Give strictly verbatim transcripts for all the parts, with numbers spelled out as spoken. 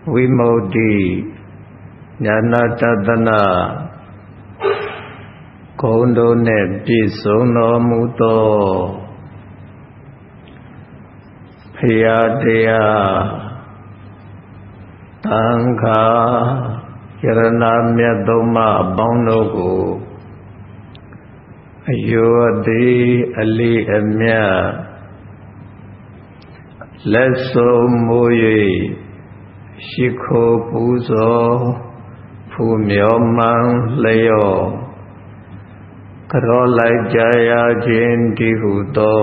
Vimodhi Jnanatadana Kondo ne Pisono Muto Phiyadaya Tangha Yarana Myatoma Boundogo Ayodi Ali Amya Lesso Moye Shikho Puzo Phumyoman Layo Karolai Jaya Jinti Hudo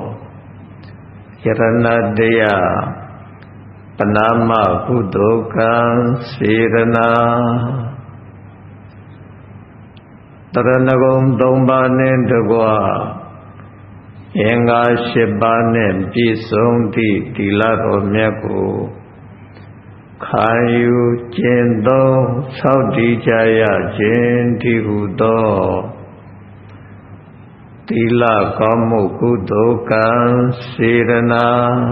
Yaranadaya Panama Budokan Sirana Taranagom Domba Nendagwa Yenga Shibanen Pisongti Tilaro Myaku Kayu Jendo Saudi Jaya Jinti Hudo Tila Kamu Kudokan Sirana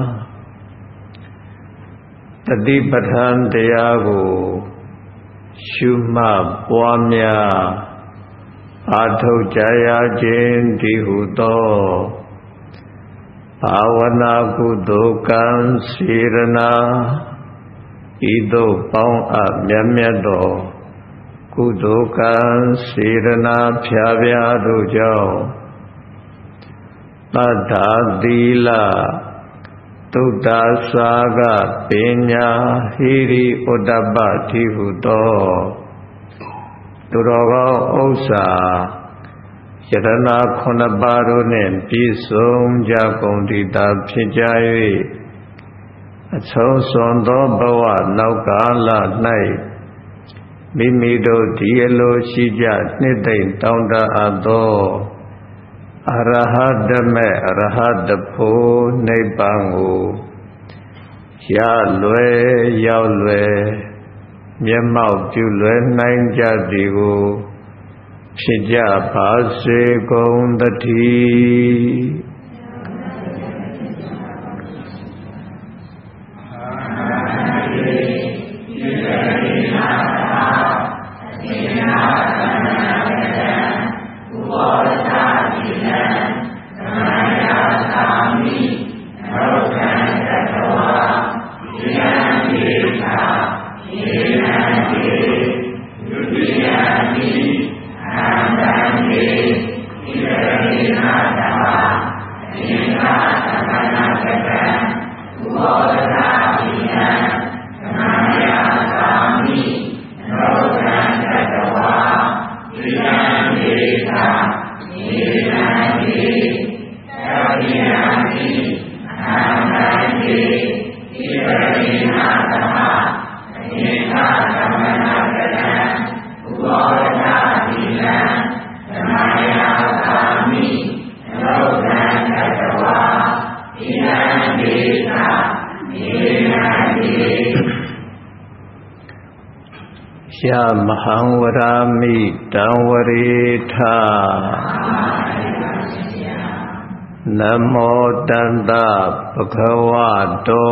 Tadi Padhan Deyago Shuma Pwamya Adho Jaya Jinti Hudo Bhavana Kudokan Sirana Ido Paung Amyamyado Kudokan Sirana Pyavya Dujao Tadha Dila Tuddha Saga Pinya Hiri Udabba Tihudo Turoga Osa Yarana Khonabaro Ne Pisum Jakondita Pijayi Achon Sondo Bawa Naukala Nai Mimido Dielo Shija Nidain Taunda Ado Arahadame Arahadapo Nebangu Ya Lue Yao Lue Myamau Julue Nainjadigo Shija Pase Gondati Ya Mahanvarami Damvaritha Namo Tanda Bhagavato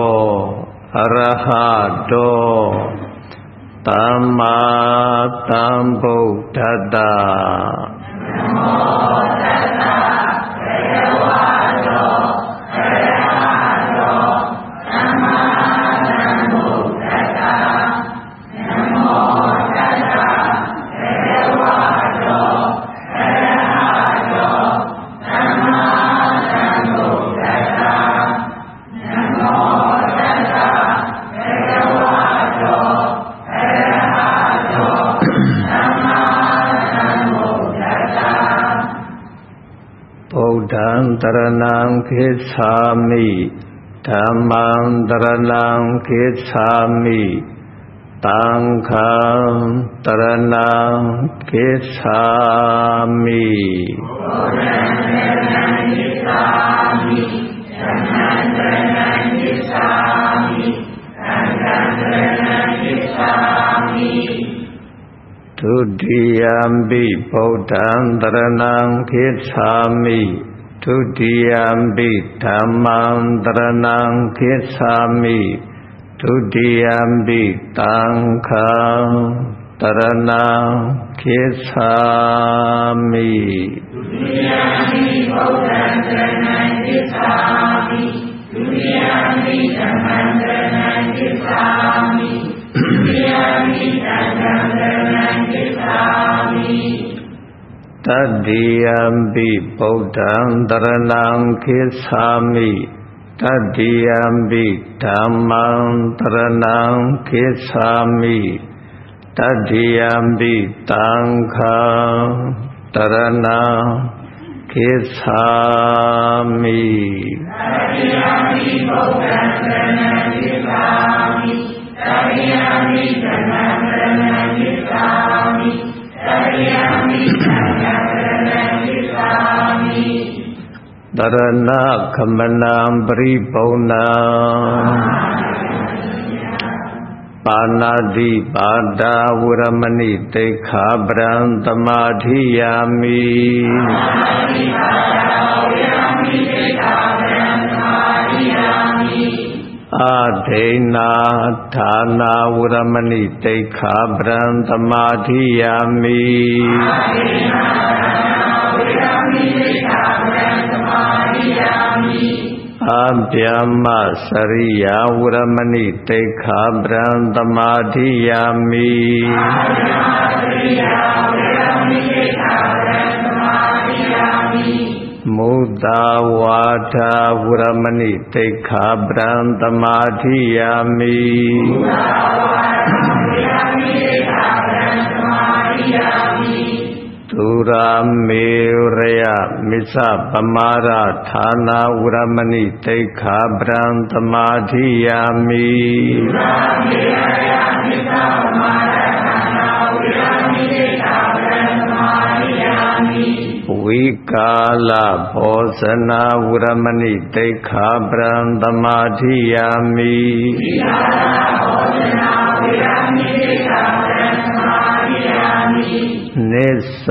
Arahato Tamma Sambuddhata Namo Tassa Bhagavato Arahato Tamma Sambuddhata Namo Tassa Bhagavato Arahato Tamma Sambuddhata Namo Tassa Bhagavato Arahato Tamma Sambuddhata Buddhaṃ Taranam Gacchāmi Dhammam Taranam Gacchāmi Sangham Taranam Gacchāmi Buddhaṃ Taranam Gacchāmi Dhammam Taranam Gacchāmi Sangham Taranam Gacchāmi Dutiyampi Buddhaṃ Taranam Gacchāmi Dutiyampi Dhammam Taranam Gacchāmi ဒုတိယံပိတံခံတရဏံခေသာမိဒုတိယံပိဗုဒ္ဓံတရဏံခေသာမိဒုတိယံပိဓမ္မံတရဏံခေသာမိဒုတိယံပိသံဃံတရဏံခေသာမိတတိယံပိဗုဒ္ဓံတရဏံခေသာမိတတိယံပိဓမ္မံတရဏံခေသာမိတတိယံပိသံဃံတရဏံခေသာမိတတိယံပိဗုဒ္ဓံတရဏံခေသာမိတတိယံပိဓမ္မံတရဏံခေသာမိတတိယံပိသံဃံတရဏံခေသာမိတရဏခမနံပရိပုဏ္ဏံပါဏာတိပါဒာဝရမဏိတေခာပရံသမာဓိယာမိပါဏာတိပါဒာဝရမဏိတေခာပရံသမာဓိယာမိအာဒိနာဌာနာဝရမဏိတေခာပရံသမာဓိယာမိအာဒိနာဌာနာဝရမဏိတေခာပရံသမာဓိယာမိအဗျာမစရိယဝရမဏိတေခာပရံသမာဓိယာမိအဗျာမစရိယဝရမဏိတေခာပရံသမာဓိယာမိမုဒ္ဒဝါဒဝရမဏိတေခာပရံသမာဓိယာမိမုဒ္ဒဝါဒဝရမဏိတေခာပရံသမာဓိယာမိသုရာမေရယမစ္ဆပမာရဌာနာဝရမဏိတေခာပရံသမာဓိယာမိသုရာမေရယမစ္ဆပမာရဌာနာဝရမဏိတေခာပရံသမာဓိယာမိဝိကာလဘောဇနာဝရမဏိတေခာပရံသမာဓိယာမိဝိကာလဘောဇနာဝရမဏိတေခာပရံသမာဓိယာမိနိစ္စ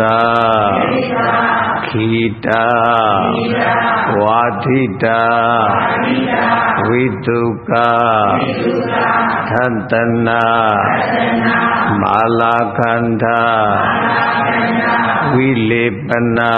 ခိတာဝါထိတာဝိတုကသတ္တနာမာလာခန္ဓာဝိလေပနာ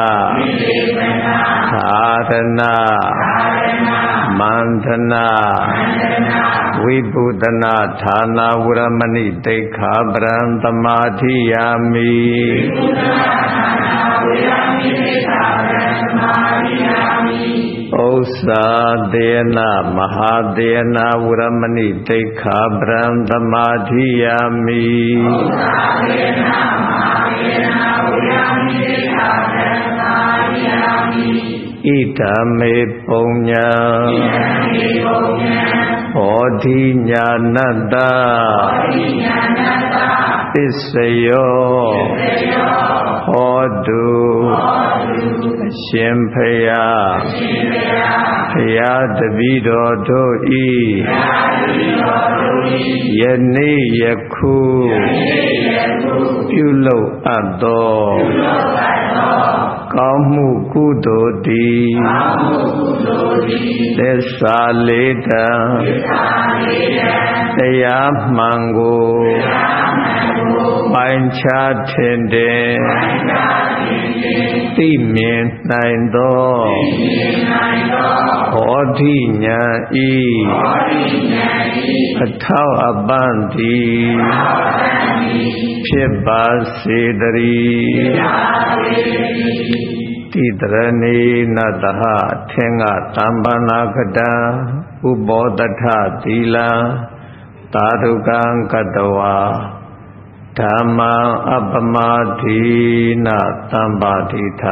သာရဏမန္တနာဝိပုဒနာဌာနာဝရမဏိတေခာပရံသမာဓိယာမိဝိပုဒနာဌာနာဝရမဏိတေခာပရံသမာဓိယာမိဥစ္စာတေနမဟာတေနဝရမဏိတေခာပရံသမာဓိယာမိဥစ္စာတေနမဟာတေနဝရမဏိတေခာပရံသမာဓိယာမိဣဒာမေပုည္ဏဣဒာမေပုည္ဏဘောဓိညာဏတ္တဘောဓိညာဏတ္တပစ္စယောပစ္စယောဟောတုဟောတုအရှင်ဖယားအရှင်ဖယားဖယားတပည့်တော်တို့ဤဖယားတပည့်တော်တို့ဤယနေ့ယခုယနေ့ယခုပြုလုပ်အပ်သောပြုလုပ်အပ်သောကောင်းမှုကုသိုလ်သည်ကောင်းမှုကုသိုလ်သည်သစ္စာလေးတံသစ္စာလေးတံတရားမှန်ကိုတရားမှန်ကိုပိုင်းခြားထင်တယ်ပိုင်းခြားထင်တယ်သိမြင်နိုင်သောသိမြင်နိုင်သောဟောတိညာဤဟောတိညာဤအထောက်အပံ့သည်အထောက်အပံ့သည်ဖြစ်ပါစေတည်းဖြစ်ပါစေတည်းတိတရဏေနတဟထင်္ဂတမ္ပနာကတံဥပောတထသီလံသာဓုကံကတဝါဓမ္မံအပမဒိနသံပါတိထ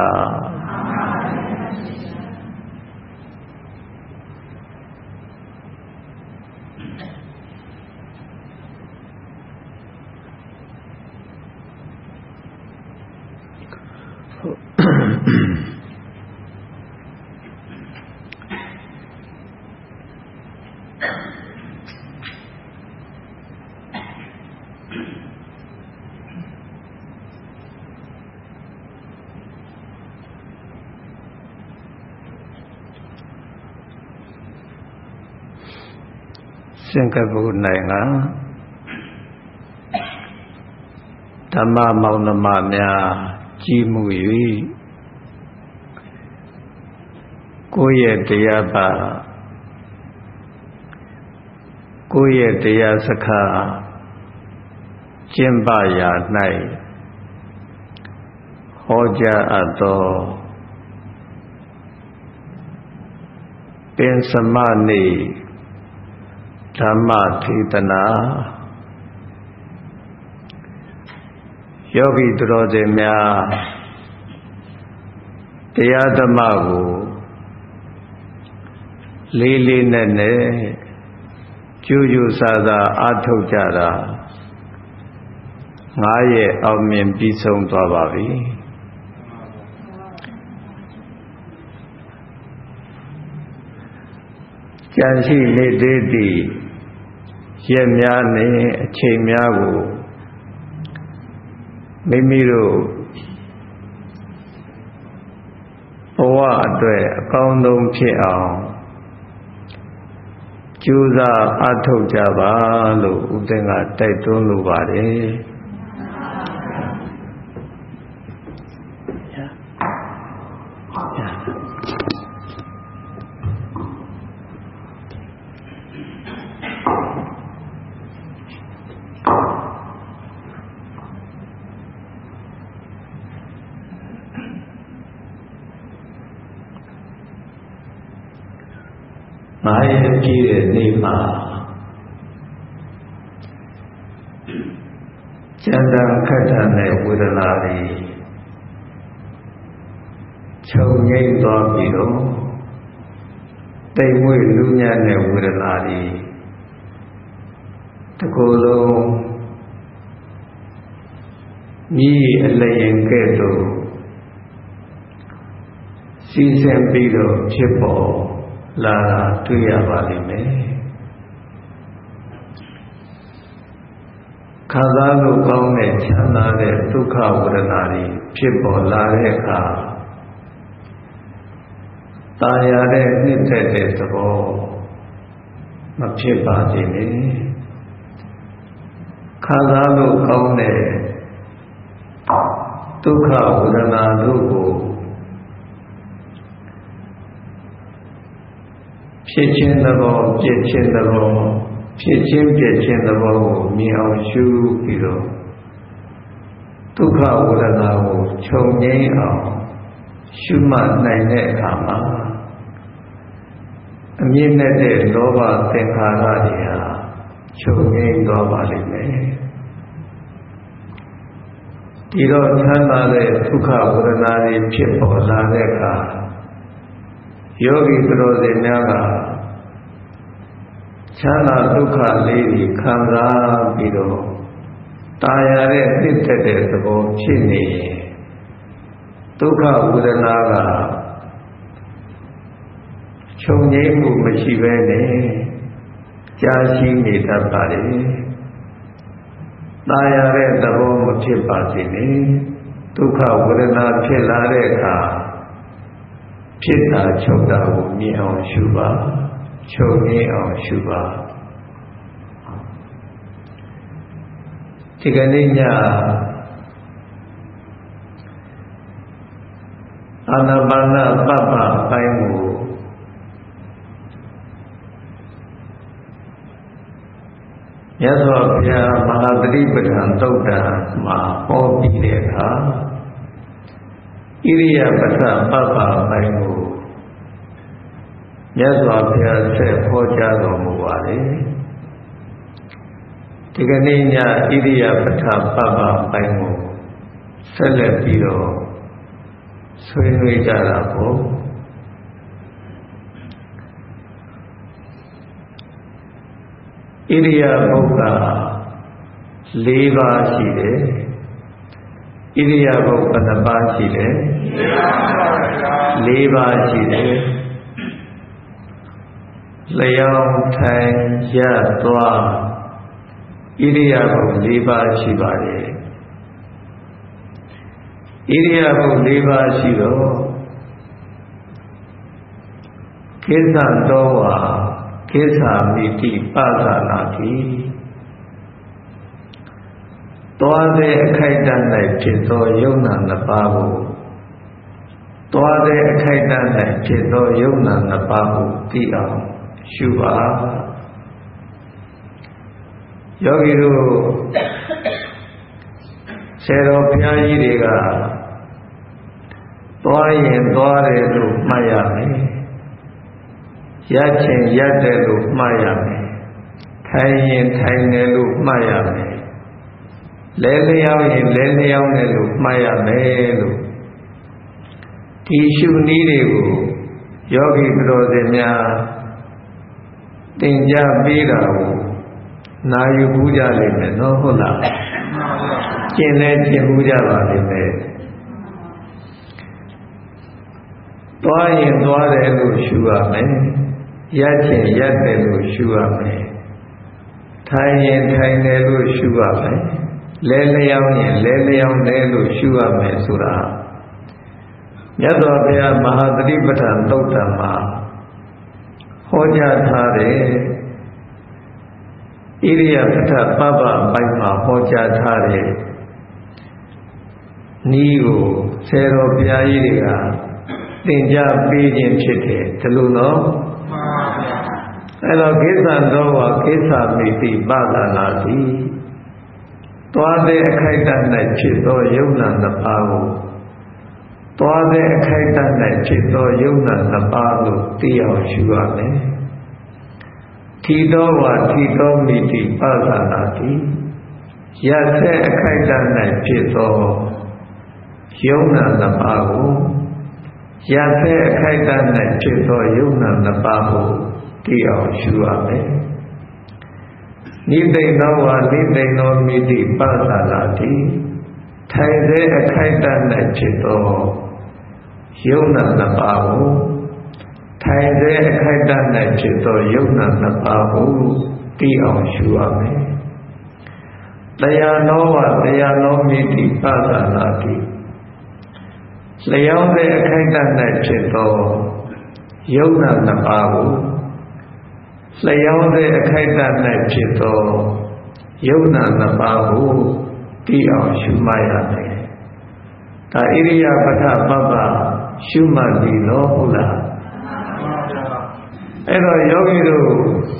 စင်္ကပုနိုင်ငံဓမ္မမောင်နှမများကြီးမှု၍ကိုယ့်ရဲ့တရားပါကိုယ့်ရဲ့တရားစခါကျင့်ပရာ၌ဟောကြားအပ်သောပင်စမနေ့ဓမ္မထေသနာယောဂီသူတော်စင်များတရားဓမ္မကိုလေးလေးနက်နက်ကျူးကျူးဆာဆာအားထုတ်ကြတာငါးရက်အောင်မြင်ပြီးဆုံးသွားပါပြီကြံရှိနေသေးသည့်ရက်များနဲ့အချိန်များကိုမိမိတို့ဘဝအတွက်အကောင်းဆုံးဖြစ်အောင်ကြိုးစားအားထုတ်ကြပါလို့ဥပဒေကတိုက်တွန်းလိုပါတယ်ငါရဲ့ပြည့်တဲ့နေ့မှာကျန်တာခက်တာနဲ့ဝေဒနာတွေချုပ်ငြိမ့်သွားပြီးတော့တိမ်မွေ့လူညံ့တဲ့ဝေဒနာတွေတကူလုံးမြည်အလျင်ကဲ့သို့စီးဆင်းပြီးတော့ဖြစ်ပေါ်လာတာတွေ့ရပါလိမ့်မယ်ခံစားလို့ကောင်းတဲ့ချမ်းသာတဲ့ဒုက္ခဝေဒနာတွေဖြစ်ပေါ်လာတဲ့အခါตายရတဲ့နှစ်သက်တဲ့သဘောမဖြစ်ပါစေနဲ့ခံစားလို့ကောင်းတဲ့ဒုက္ခဝေဒနာတို့ကိုဖြစ်ခြင်းသဘောပြည့်ခြင်းသဘောဖြစ်ခြင်းပြည့်ခြင်းသဘောကိုမြင်အောင်ရှုပြီးတော့ဒုက္ခဝေဒနာကိုခြုံငိမ့်အောင်ရှုမှတ်နိုင်တဲ့အခါမှာအမြင့်နဲ့တဲ့လောဘသင်္ခါရတွေဟာခြုံငိမ့်သွားပါလိမ့်မယ်ဒီတော့ချမ်းသာတဲ့ဒုက္ခဝေဒနာတွေဖြစ်ပေါ်လာတဲ့အခါယောဂီသူတော်စင်များကချမ်းသာဒုက္ခလေးတွေခံစားပြီးတော့ตายရတဲ့နှစ်သက်တဲ့သဘောဖြစ်နေရင်ဒုက္ခဝေဒနာကခြုံငိမ့်မှုမရှိဘဲနဲ့ကြာရှိနေတတ်ပါလေตายရတဲ့သဘောမဖြစ်ပါစေနဲ့ဒုက္ခဝေဒနာဖြစ်လာတဲ့အခါဖြစ်တာချုပ်တာကိုမြင်အောင်ရှုပါချုပ်ငြိမ်းအောင်ရှုပါဒီကနေ့ညအာနာပါနပပ္ပပိုင်းကိုမြတ်စွာဘုရားမဟာသတိပဋ္ဌာန်သုတ်တံမှာဟောပြီးတဲ့အခါဣရိယာပထပပ္ပပိုင်းကိုမြတ်စွာဘုရားဆက်ဟောကြားတော်မူပါလေဒီကနေ့ညဣရိယာပထပပ္ပပိုင်းကိုဆက်လက်ပြီးတော့ဆွေးနွေးကြတာပေါ့ဣရိယာပုဂ္ဂ၄ပါးရှိတယ်ဣရိယာပုဘယ်နှပါးရှိလဲ၄ပါးရှိတယ်လျောင်းထိုင်ရသွားဣရိယာပု၄ပါးရှိပါတယ်ဣရိယာပု၄ပါးရှိတော့ကိစ္စတော်ဝါကိစ္ဆာမိတိပါဒနာတိသွားတဲ့အခိုက်အတန့်၌ဖြစ်သောယုံနာနှစ်ပါးကိုသွားတဲ့အခိုက်အတန့်၌ဖြစ်သောယုံနာနှစ်ပါးကိုသိအောင်ရှုပါယောဂီတို့ဆရာတော်ဘုရားကြီးတွေကသွားရင်သွားတယ်လို့မှတ်ရမယ်ရချင်ရတယ်လို့မှတ်ရမယ်ထိုင်ရင်ထိုင်တယ်လို့မှတ်ရမယ်လဲလျောင်းရင်လဲလျောင်းတယ်လို့မှတ်ရမယ်လို့ဒီရှုနည်းတွေကိုယောဂီဘုတော်စင်များသင်ကြားပေးတာကိုနာယူဘူးကြလိမ့်မယ်နော်ဟုတ်လားကျင့်လဲကျင့်ဘူးကြပါလိမ့်မယ်သွားရင်သွားတယ်လို့ရှုရမယ်ရချင်ရတယ်လို့ရှုရမယ်ထိုင်ရင်ထိုင်တယ်လို့ရှုရမယ်လဲလျောင်းရင်လဲလျောင်းတယ်လို့ရှုရမယ်ဆိုတာမြတ်စွာဘုရားမဟာသတိပဋ္ဌာန်သုတ်တံမှာဟောကြားထားတယ်ဣရိယာပဋ္ဌပပပိုင်းမှာဟောကြားထားတယ်ဤကိုဆယ်တော်ဘုရားကြီးတွေကသင်ကြားပေးခြင်းဖြစ်တယ်ဒီလိုနော်အဲ့တော့ကိစ္ဆံတော်ဝကိစ္ဆာမိတိပါဒနာတိသွားတဲ့အခိုက်အတန့်၌ဖြစ်သောယုံနာနှစ်ပါးကိုသွားတဲ့အခိုက်အတန့်၌ဖြစ်သောယုံနာနှစ်ပါးကိုသိအောင်ရှုရမယ်ထီတော်ဝထီတော်မိတိပါဒနာတိရတဲ့အခိုက်အတန့်၌ဖြစ်သောယုံနာနှစ်ပါးကိုရတဲ့အခိုက်အတန့်၌ဖြစ်သောယုံနာနှစ်ပါးကိုသိအောင်ရှုရမယ်နိသိဏောဝနိသိဏောမိတိပါဒနာတိထိုင်တဲ့အခိုက်အတန့်၌ဖြစ်သောယုံနာနှစ်ပါးကိုထိုင်တဲ့အခိုက်အတန့်၌ဖြစ်သောယုံနာနှစ်ပါးကိုသိအောင်ရှုရမယ်တရားနောဝတရားနောမိတိပါဒနာတိလျောင်းတဲ့အခိုက်အတန့်၌ဖြစ်သောယုံနာနှစ်ပါးကိုလျောင်းတဲ့အခိုက်အတန့်၌ဖြစ်သောယုံနာနှစ်ပါးကိုသိအောင်ရှုမှတ်ရမယ်။ဒါဣရိယာပဋ္ဌပပရှုမှတ်ပြီးတော့ဟုတ်လား။အဲ့တော့ယောဂီတို့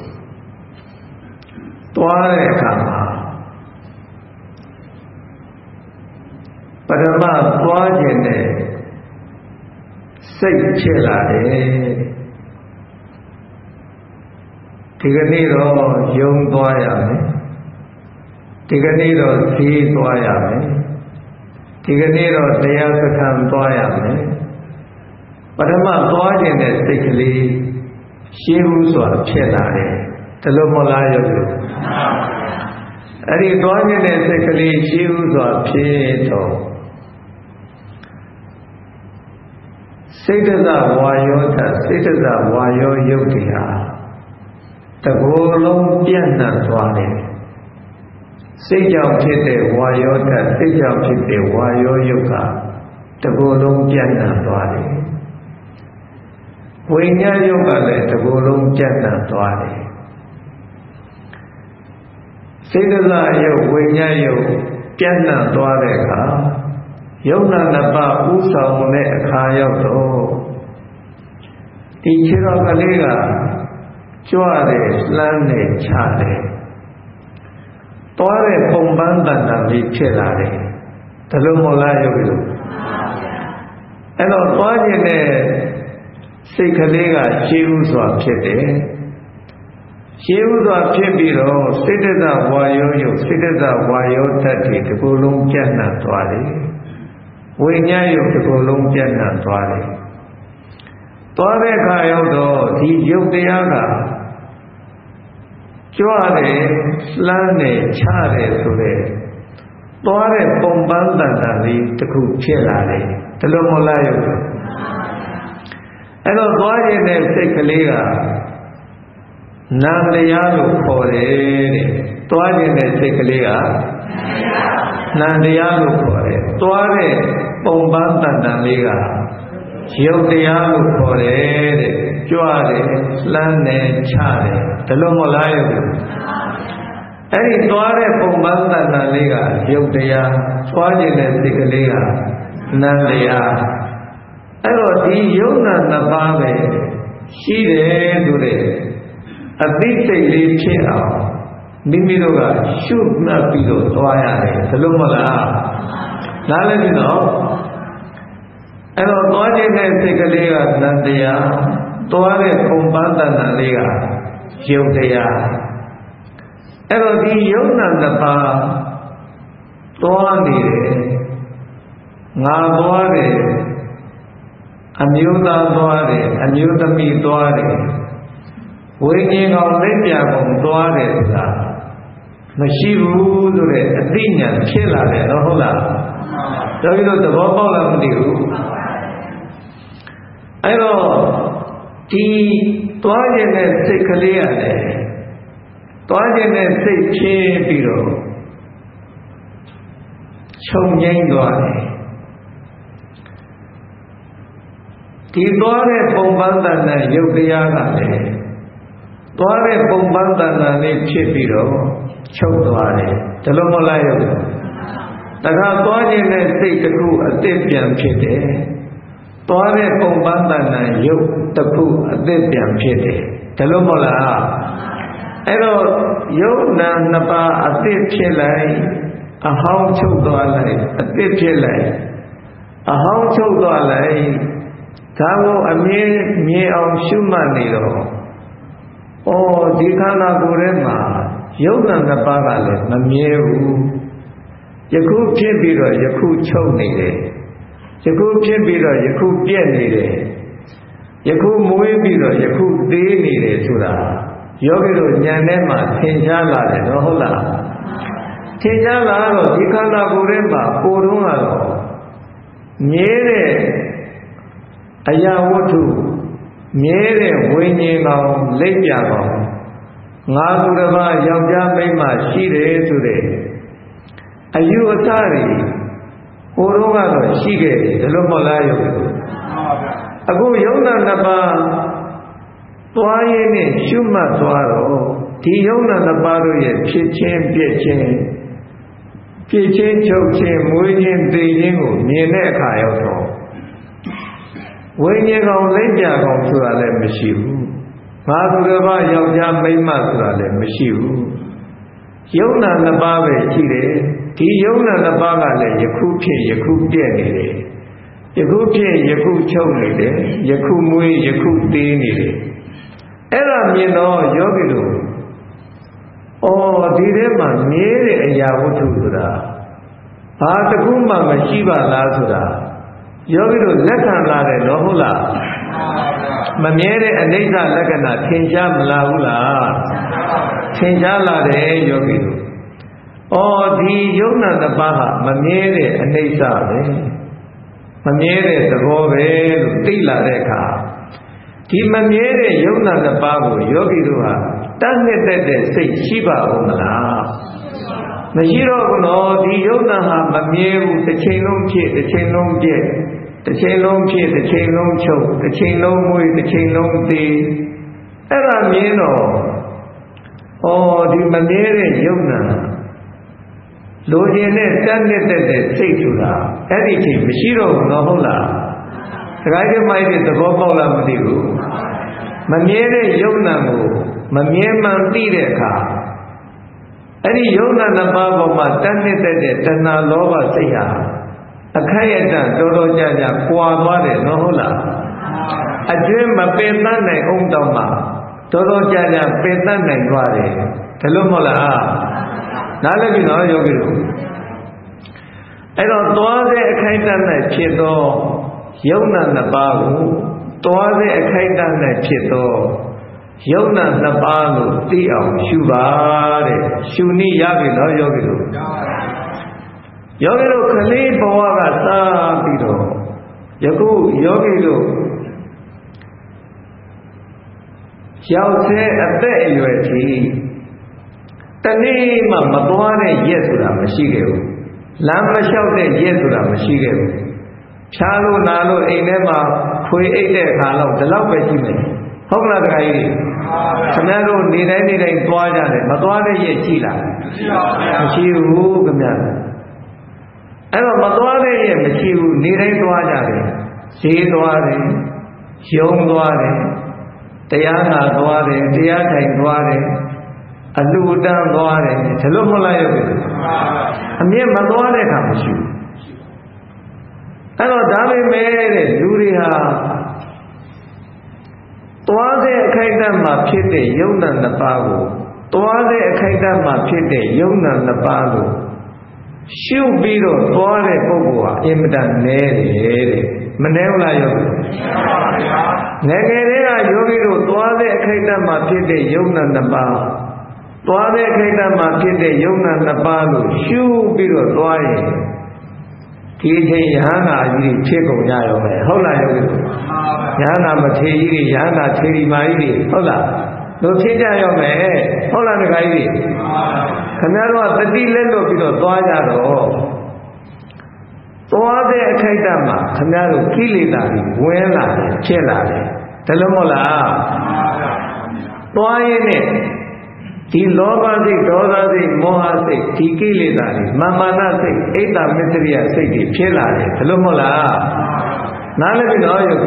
သွားတဲ့အခါမှာပထမသွားခြင်းနဲ့စိတ်ဖြစ်လာတယ်ဒီကနေ့တော့ယုံသွားရမယ်ဒီကနေ့တော့ဈေးသွားရမယ်ဒီကနေ့တော့တရားစခန်းသွားရမယ်ပထမသွားခြင်းတဲ့စိတ်ကလေးရှင်းဘူးဆိုတာဖြစ်လာတယ်ဒါလို့မလားရုပ်လို့အဲ့ဒီသွားခြင်းတဲ့စိတ်ကလေးရှင်းဘူးဆိုတာဖြစ်တော့စိတ်တဇဝါယောတစိတ်တဇဝါယောယုတ်တရားတကိုယ်လုံးပြန့်နှံ့သွားတယ်စိတ်ကြောင့်ဖြစ်တဲ့ဝါယောတစိတ်ကြောင့်ဖြစ်တဲ့ဝါယောယုတ်ကတကိုယ်လုံးပြန့်နှံ့သွားတယ်ဝိညာဉ်ယုတ်ကလည်းတကိုယ်လုံးပြန့်နှံ့သွားတယ်စိတ်တဇယုတ်ဝိညာဉ်ယုတ်ပြန့်နှံ့သွားတဲ့အခါယုံနာနှစ်ပါးဥဆောင်တဲ့အခါရောက်တော့ဒီခြေတော်ကလေးကကြွတယ်လှမ်းတယ်ချတယ်သွားတဲ့ပုံပန်းတန်တာလေးဖြစ်လာတယ်ဒါလို့မလားရုပ်လို့အဲ့တော့သွားခြင်းနဲ့စိတ်ကလေးကရှင်းဥစွာဖြစ်တယ်ရှင်းဥစွာဖြစ်ပြီးတော့စိတ္တဝါယောယုတ်စိတ္တဝါယောတတ်ဒီဒီကိုယ်လုံးပြန့်နှံ့သွားတယ်ဝိညာဉ်ယုတ်ဒီကိုယ်လုံးပြန့်နှံ့သွားတယ်သွားတဲ့အခါရောက်တော့ဒီယုတ်တရားကကြွတယ်လှမ်းတယ်ချတယ်ဆိုတဲ့သွားတဲ့ပုံပန်းတန်တာလေးတစ်ခုဖြစ်လာတယ်ဒါလို့မလားရုပ်လို့အဲ့တော့သွားရတဲ့စိတ်ကလေးကနာမ်တရားလို့ခေါ်တယ်တဲ့သွားရတဲ့စိတ်ကလေးကနာမ်တရားလို့ခေါ်တယ်သွားတဲ့ပုံပန်းတန်တာလေးကယုတ်တရားလို့ခေါ်တယ်တဲ့ကြွားတယ်လှမ်းတယ်ချတယ်ဒါလို့မလားရုပ်အဲ့ဒီသွားတဲ့ပုံပန်းတဏ္ဍာလေးကရုပ်တရားသွားခြင်းတဲ့စိတ်ကလေးကနံတရားအဲ့တော့ဒီယုံနာနှစ်ပါးပဲရှိတယ်ဆိုတဲ့အသိစိတ်လေးဖြစ်အောင်မိမိတို့ကရှုမှတ်ပြီးတော့သွားရတယ်ဒါလို့မလားနားလည်ပြီနော်အဲ့တော့သွားခြင်းတဲ့စိတ်ကလေးကနံတရားသွားတဲ့ပုံပန်းတဏ္ဍာလေးကရုပ်တရားအဲ့တော့ဒီယုံနာနှစ်ပါးသွားနေတယ်ငါသွားတယ်အမျိုးသားသွားတယ်အမျိုးသမီးသွားတယ်ဝိညာဉ်ကောင်လက်ပြကောင်သွားတယ်ဆိုတာမရှိဘူးဆိုတဲ့အသိဉာဏ်ဖြစ်လာတယ်တော့ဟုတ်လားတော်ပြီလို့သဘောပေါက်လားမသိဘူးအဲ့တော့ဒီသွားခြင်းတဲ့စိတ်ကလေးရတယ်သွားခြင်းတဲ့စိတ်ဖြစ်ပြီးတော့ချုပ်ငြိမ်းသွားတယ်ဒီသွားတဲ့ပုံပန်းတဏ္ဍာရုပ်တရားကလည်းသွားတဲ့ပုံပန်းတဏ္ဍာလေးဖြစ်ပြီးတော့ချုပ်သွားတယ်ဒါလို့မလားရုပ်တခါသွားခြင်းတဲ့စိတ်တစ်ခုအသစ်ပြန်ဖြစ်တယ်သွားတဲ့ပုံပန်းတဏ္ဍာရုပ်တစ်ခုအသစ်ပြန်ဖြစ်တယ်ဒါလို့မလားအဲ့တော့ယုံနာနှစ်ပါးအသစ်ဖြစ်လိုက်အဟောင်းချုပ်သွားလိုက်အသစ်ဖြစ်လိုက်အဟောင်းချုပ်သွားလိုက်ဒါကိုအမြင်မြင်အောင်ရှုမှတ်နေတော့ဩဒီခန္ဓာကိုယ်ထဲမှာယုံနာနှစ်ပါးကလည်းမမြဲဘူးယခုဖြစ်ပြီးတော့ယခုချုပ်နေတယ်ယခုဖြစ်ပြီးတော့ယခုပြက်နေတယ်ယခုမွေးပြီးတော့ယခုသေးနေတယ်ဆိုတာယောဂီတို့ဉာဏ်ထဲမှာသင်ရှားလာတယ်နော်ဟုတ်လားသင်ရှားလာတော့ဒီခန္ဓာကိုယ်ထဲမှာကိုယ်တုံးကတော့မြဲတဲ့အရာဝတ္ထုမြဲတဲ့ဝိညာဉ်ကောင်လက်ပြကောင်ငါသူတစ်ပါးယောက်ျားမိန်းမရှိတယ်ဆိုတဲ့အယူအဆတွေကိုယ်တုံးကတော့ရှိခဲ့တယ်ဒါလို့မဟုတ်လားယောဂီတို့အခုယုံနာနှစ်ပါးသွားရင်းနဲ့ရှုမှတ်သွားတော့ဒီယုံနာနှစ်ပါးတို့ရဲ့ဖြစ်ချင်းပြည့်ချင်းဖြစ်ချင်းချုပ်ချင်းမွေးချင်းသိချင်းကိုမြင်တဲ့အခါရောက်တော့ဝိညာဉ်ကောင်လက်ပြကောင်ဆိုတာလည်းမရှိဘူးငါသူတစ်ပါးယောက်ျားမိန်းမဆိုတာလည်းမရှိဘူးယုံနာနှစ်ပါးပဲရှိတယ်ဒီယုံနာနှစ်ပါးကလည်းယခုဖြစ်ယခုပြည့်နေတယ်ယခုဖြစ်ယခုချုပ်နေတယ်ယခုမွေးယခုသေးနေတယ်အဲ့ဒါမြင်တော့ယောဂီတို့ဩဒီထဲမှာမြဲတဲ့အရာဝတ္ထုဆိုတာဘာတခုမှမရှိပါလားဆိုတာယောဂီတို့လက်ခံလာတယ်တော့ဟုတ်လားမမြဲတဲ့အနိစ္စလက္ခဏာသင်ရှားမလာဘူးလားသင်ရှားလာတယ်ယောဂီတို့ဩဒီယုံနာတစ်ပါးဟာမမြဲတဲ့အနိစ္စပဲမမြဲတဲ့သဘောပဲလို့သိလာတဲ့အခါဒီမမြဲတဲ့ယုံနာတစ်ပါးကိုယောဂီတို့ဟာတတ်နှစ်သက်တဲ့စိတ်ရှိပါဦးမလားမရှိတော့ဘူးနော်ဒီယုံနာဟာမမြဲဘူးတစ်ချိန်လုံးဖြစ်တစ်ချိန်လုံးပြည့်တစ်ချိန်လုံးဖြစ်တစ်ချိန်လုံးချုပ်တစ်ချိန်လုံးမွေးတစ်ချိန်လုံးသေးအဲ့ဒါမြင်တော့ဩဒီမမြဲတဲ့ယုံနာလိုချင်တဲ့တတ်နှစ်သက်တဲ့စိတ်ဆိုတာအဲ့ဒီချိန်မရှိတော့ဘူးနော်ဟုတ်လားတခါကျမှအဲ့ဒီသဘောပေါက်လားမသိဘူးမမြဲတဲ့ယုံနာကိုမမြဲမှန်သိတဲ့အခါအဲ့ဒီယုံနာနှစ်ပါးပေါ်မှာတတ်နှစ်သက်တဲ့တဏှာလောဘစိတ်ဟာအခိုက်အတန့်တော်တော်ကြာကြာကွာသွားတယ်နော်ဟုတ်လားအတွင်းမပင်သတ်နိုင်အောင်တောင်မှတော်တော်ကြာကြာပင်သတ်နိုင်သွားတယ်ဒါလို့မဟုတ်လားနားလည်ပြီနော်ယောဂီတို့အဲ့တော့သွားတဲ့အခိုက်အတန့်နဲ့ဖြစ်သောယုံနာနှစ်ပါးကိုသွားတဲ့အခိုက်အတန့်နဲ့ဖြစ်သောယုံနာနှစ်ပါးကိုသိအောင်ရှုပါတဲ့ရှုနည်းရပြီနော်ယောဂီတို့ယောဂီတို့ခလေးဘဝကစားပြီးတော့ယခုယောဂီတို့ရောက်တဲ့အသက်အရွယ်ကြီးတနေ့မှမသွားတဲ့ရက်ဆိုတာမရှိခဲ့ဘူးလမ်းမလျှောက်တဲ့ရက်ဆိုတာမရှိခဲ့ဘူးဖြားလို့နာလို့အိမ်ထဲမှာခွေအိတ်တဲ့အခါတော့ဒီလောက်ပဲရှိမယ်ဟုတ်လားတခါကြီးခင်ဗျားတို့နေတိုင်းနေတိုင်းသွားကြတယ်မသွားတဲ့ရဲ့ရှိလားမရှိဘူးခင်ဗျာအဲ့တော့မသွားတဲ့ရဲ့မရှိဘူးနေတိုင်းသွားကြတယ်ဈေးသွားတယ်ရုံသွားတယ်တရားနာသွားတယ်တရားထိုင်သွားတယ်အလူတန်းသွားတယ်ဒီလိုမလားရုပ်အမြင်မသွားတဲ့အခါမရှိဘူးအဲ့တော့ဒါပေမဲ့တဲ့လူတွေဟာသွားတဲ့အခိုက်အတန့်မှာဖြစ်တဲ့ယုံနာနှစ်ပါးကိုသွားတဲ့အခိုက်အတန့်မှာဖြစ်တဲ့ယုံနာနှစ်ပါးကိုရှုပြီးတော့သွားတဲ့ပုဂ္ဂိုလ်ဟာအင်မတန်နည်းတယ်တဲ့မနည်းဘူးလားယောဂီငယ်ငယ်လေးကယောဂီတို့သွားတဲ့အခိုက်အတန့်မှာဖြစ်တဲ့ယုံနာနှစ်ပါးသွားတဲ့အခိုက်အတန့်မှာဖြစ်တဲ့ယုံနာနှစ်ပါးကိုရှုပြီးတော့သွားရင်ဒီအချိန်ယဟန္တာကြီးဖြစ်ကုန်ကြရောမယ်ဟုတ်လားယောဂီယဟန္တာမထေကြီးတွေယဟန္တာထေရီမာကြီးတွေဟုတ်လားတို့ဖြစ်ကြရောမယ်ဟုတ်လားတခါကြီးခင်ဗျားတို့ကတတိလက်လွတ်ပြီးတော့သွားကြတော့သွားတဲ့အခိုက်အတန့်မှာခင်ဗျားတို့ကိလေသာတွေဝင်လာတယ်ဖြစ်လာတယ်ဒါလို့မဟုတ်လားသွားရင်းနဲ့ဒီလောဘစိတ်ဒေါသစိတ်မောဟစိတ်ဒီကိလေသာတွေမာမာနစိတ်အိတ်တမစ္စရိယစိတ်တွေဖြစ်လာတယ်ဒါလို့မဟုတ်လားနားလည်ပြီနော်ယုတ်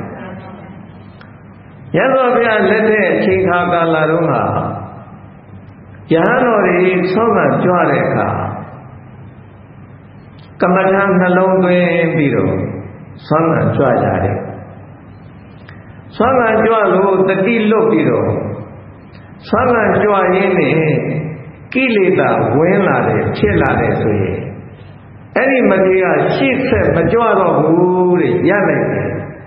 ရသော်ဘုရားလက်တဲ့အချိန်ခါကာလတုန်းကယဟန်တော်တွေဆောင်းကကြွတဲ့အခါကမ္မထာနှလုံးသွင်းပြီးတော့ဆောင်းကကြွကြတယ်ဆောင်းကကြွလို့တတိလွတ်ပြီးတော့ဆောင်းကကြွရင်းနဲ့ကိလေသာဝင်လာတယ်ဖြစ်လာတယ်ဆိုရင်အဲ့ဒီမကြီးကရှေ့ဆက်မကြွတော့ဘူးတဲ့ရနိုင်တယ်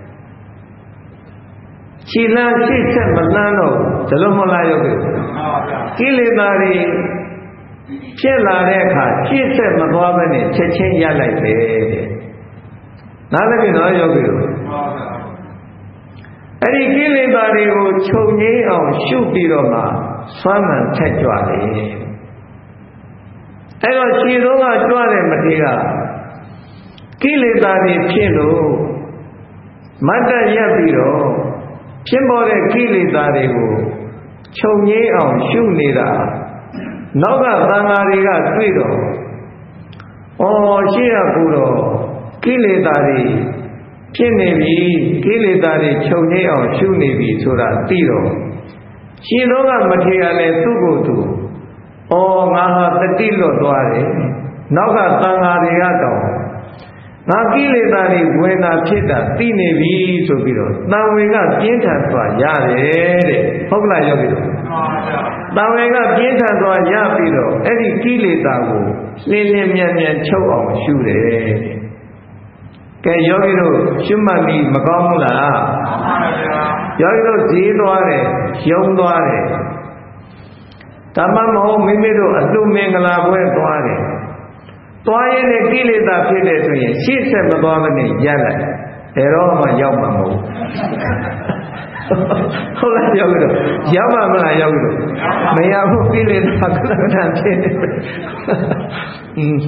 ခြေလမ်းရှေ့ဆက်မလန်းတော့ဒါလို့မလားယောဂီကိလေသာတွေဖြစ်လာတဲ့အခါရှေ့ဆက်မသွားဘဲနဲ့ချက်ချင်းရလိုက်တယ်တဲ့နားလည်ပြီနော်ယောဂီအဲ့ဒီကိလေသာတွေကိုခြုံငိမ့်အောင်ရှုပြီးတော့မှဆွမ်းမှန်ထက်ကြွတယ်အဲ့တော့ခြေတော်ကကြွတဲ့မထေရကိလေသာတွေဖြစ်လို့မတ်တရက်ပြီးတော့ဖြစ်ပေါ်တဲ့ကိလေသာတွေကိုခြုံငိမ့်အောင်ရှုနေတာနောက်ကသံဃာတွေကတွေ့တော့ဩရှေ့ကကိုတော့ကိလေသာတွေဖြစ်နေပြီကိလေသာတွေခြုံငိမ့်အောင်ရှုနေပြီဆိုတာသိတော့ရှင်တော်ကမထေရလည်းသူ့ကိုယ်သူဩငါဟာတတိလွတ်သွားတယ်နောက်ကသံဃာတွေကတော့ငါကိလေသာတွေဝင်တာဖြစ်တာသိနေပြီဆိုပြီးတော့တန်ဝေကပြင်းထန်စွာရတယ်တဲ့ဟုတ်လားယောဂီတို့တန်ဝေကပြင်းထန်စွာရပြီးတော့အဲ့ဒီကိလေသာကိုလင်းလင်းမြန်မြန်ချုပ်အောင်ရှုတယ်ကဲယောဂီတို့ရှုမှတ်ပြီးမကောင်းဘူးလားယောဂီတို့ဈေးသွားတယ်ရုံသွားတယ်ဓမ္မမဟုတ်မိမိတို့အတုမင်္ဂလာပွဲသွားတယ်သွားရင်လည်းကိလေသာဖြစ်တယ်ဆိုရင်ရှေ့ဆက်မသွားမနဲ့ရပ်လိုက်ဘယ်တော့မှရောက်မှာမဟုတ်ဟုတ်လားရောက်လို့ရောက်မှာမလားရောက်လို့မရဘူးကိလေသာကလကထဖြစ်တယ်อืม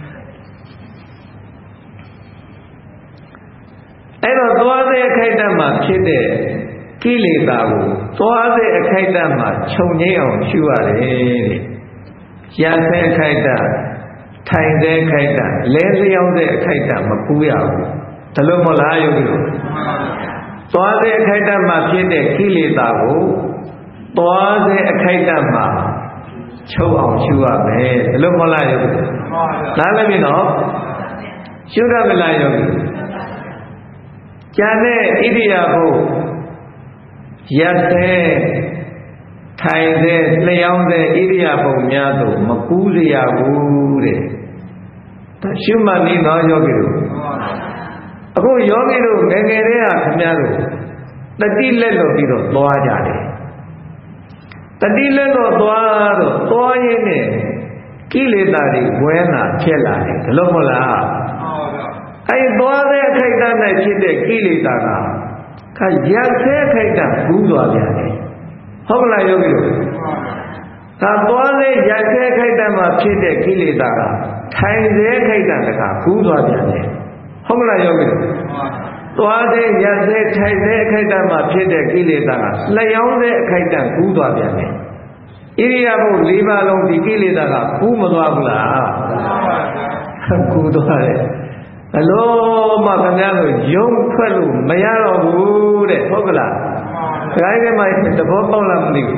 အဲ့တော့သွားတဲ့အခိုက်အတန့်မှာဖြစ်တဲ့ကိလေသာကိုသွားတဲ့အခိုက်အတန့်မှာခြုံငိမ့်အောင်ရှုရတယ်တဲ့ရတဲ့အခိုက်အတန့်ထိုင်တဲ့အခိုက်အတန့်လဲလျောင်းတဲ့အခိုက်အတန့်မကူးရဘူးဒါလို့မလားယောဂီတို့သွားတဲ့အခိုက်အတန့်မှာဖြစ်တဲ့ကိလေသာကိုသွားတဲ့အခိုက်အတန့်မှာချုပ်အောင်ရှုရမယ်ဒါလို့မလားယောဂီနားလည်ပြီနော်ရှုရမလားယောဂီကျန်တဲ့ဣရိယာပုရက်တဲ့ထိုင်တဲ့လျောင်းတဲ့ဣရိယာပုများသို့မကူးရဘူးတဲ့ဒါရှုမှတ်ပြီးတော့ယောဂီတို့အခုယောဂီတို့ငယ်ငယ်တည်းကခင်ဗျားတို့တတိလက်လွတ်ပြီးတော့သွားကြတယ်တတိလက်လွတ်သွားတော့သွားရင်းနဲ့ကိလေသာတွေဝင်လာဖြစ်လာတယ်ဒါလို့မဟုတ်လားအဲ့သွားတဲ့အခိုက်အတန့်နဲ့ဖြစ်တဲ့ကိလေသာကခါရက်သေးခိုက်တာကူးသွားပြန်တယ်ဟုတ်ကလားယောဂီတို့ဒါသွားတဲ့ရက်သေးခိုက်တာမှာဖြစ်တဲ့ကိလေသာကထိုင်သေးခိုက်တာတခါကူးသွားပြန်တယ်ဟုတ်ကလားယောဂီတို့သွားတဲ့ရတဲ့ထိုင်တဲ့အခိုက်အတန့်မှာဖြစ်တဲ့ကိလေသာကလျောင်းတဲ့အခိုက်အတန့်ကူးသွားပြန်တယ်ဣရိယာပုလေးပါးလုံးဒီကိလေသာကကူးမသွားဘူးလားကူးသွားတယ်အလုံးမှခင်ဗျားတို့ယုံထွက်လို့မရတော့ဘူးတဲ့ဟုတ်ကလားဒါကြိုင်းမှာသဘောပေါက်လားမသိဘူး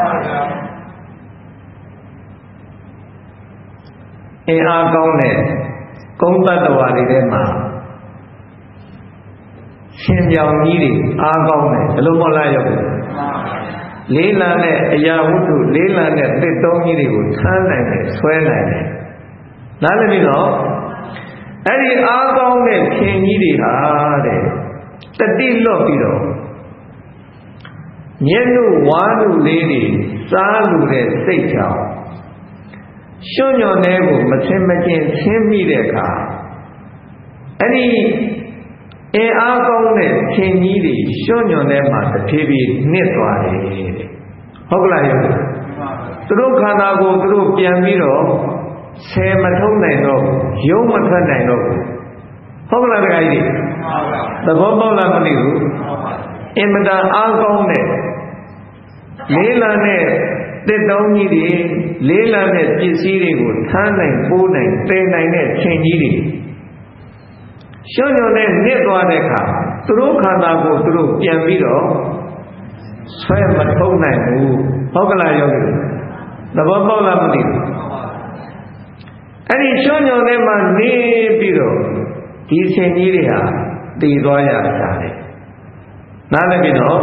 အင်းအားကောင်းတဲ့ကုန်းတတ္တဝါတွေထဲမှာရှင်ပြောင်ကြီးတွေအားကောင်းတယ်ဘယ်လိုမှလာရောက်ဘူးလေးလံတဲ့အရာဝတ္ထုလေးလံတဲ့တစ်တုံးကြီးတွေကိုထမ်းနိုင်တယ်ဆွဲနိုင်တယ်နားလည်ပြီနော်အဲ့ဒီအားကောင်းတဲ့ရှင်ကြီးတွေဟာတဲ့တတိလွတ်ပြီးတော့မျက်နှာဝါးလူလေးတွေစားလူတဲ့စိတ်ကြောင့်ရွှွညွန်တဲ့ကိုမထင်မကျင်ဆင်းမိတဲ့အခါအဲ့ဒီအင်အားကောင်းတဲ့ခင်ကြီးတွေရွှွညွန်တဲ့မှာတဖြည်းဖြည်းနှစ်သွားတယ်တဲ့ဟုတ်ကလားယောသူတို့ခန္ဓာကိုယ်သူတို့ပြန်ပြီးတော့ဆယ်မထုံးနိုင်တော့ရုံးမထွက်နိုင်တော့ဟုတ်ကလားတခါကြီးသဘောပေါက်လားမသိဘူးအင်မတန်အားကောင်းတဲ့လေးလံတဲ့တစ်တုံးကြီးတွေလေးလံတဲ့ပစ္စည်းတွေကိုထမ်းနိုင်ပိုးနိုင်တည်နိုင်တဲ့ခင်ကြီးတွေရွှွညွန်နဲ့နစ်သွားတဲ့အခါသူတို့ခန္ဓာကိုယ်သူတို့ပြန်ပြီးတော့ဆွဲမထုံးနိုင်ဘူးဟုတ်ကလားယောဂီသဘောပေါက်လားမသိဘူးအဲ့ဒီရွှွညွန်နဲ့မှနေပြီးတော့ဒီဆင်ကြီးတွေဟာတည်သွားရတာလေနားလည်ပြီနော်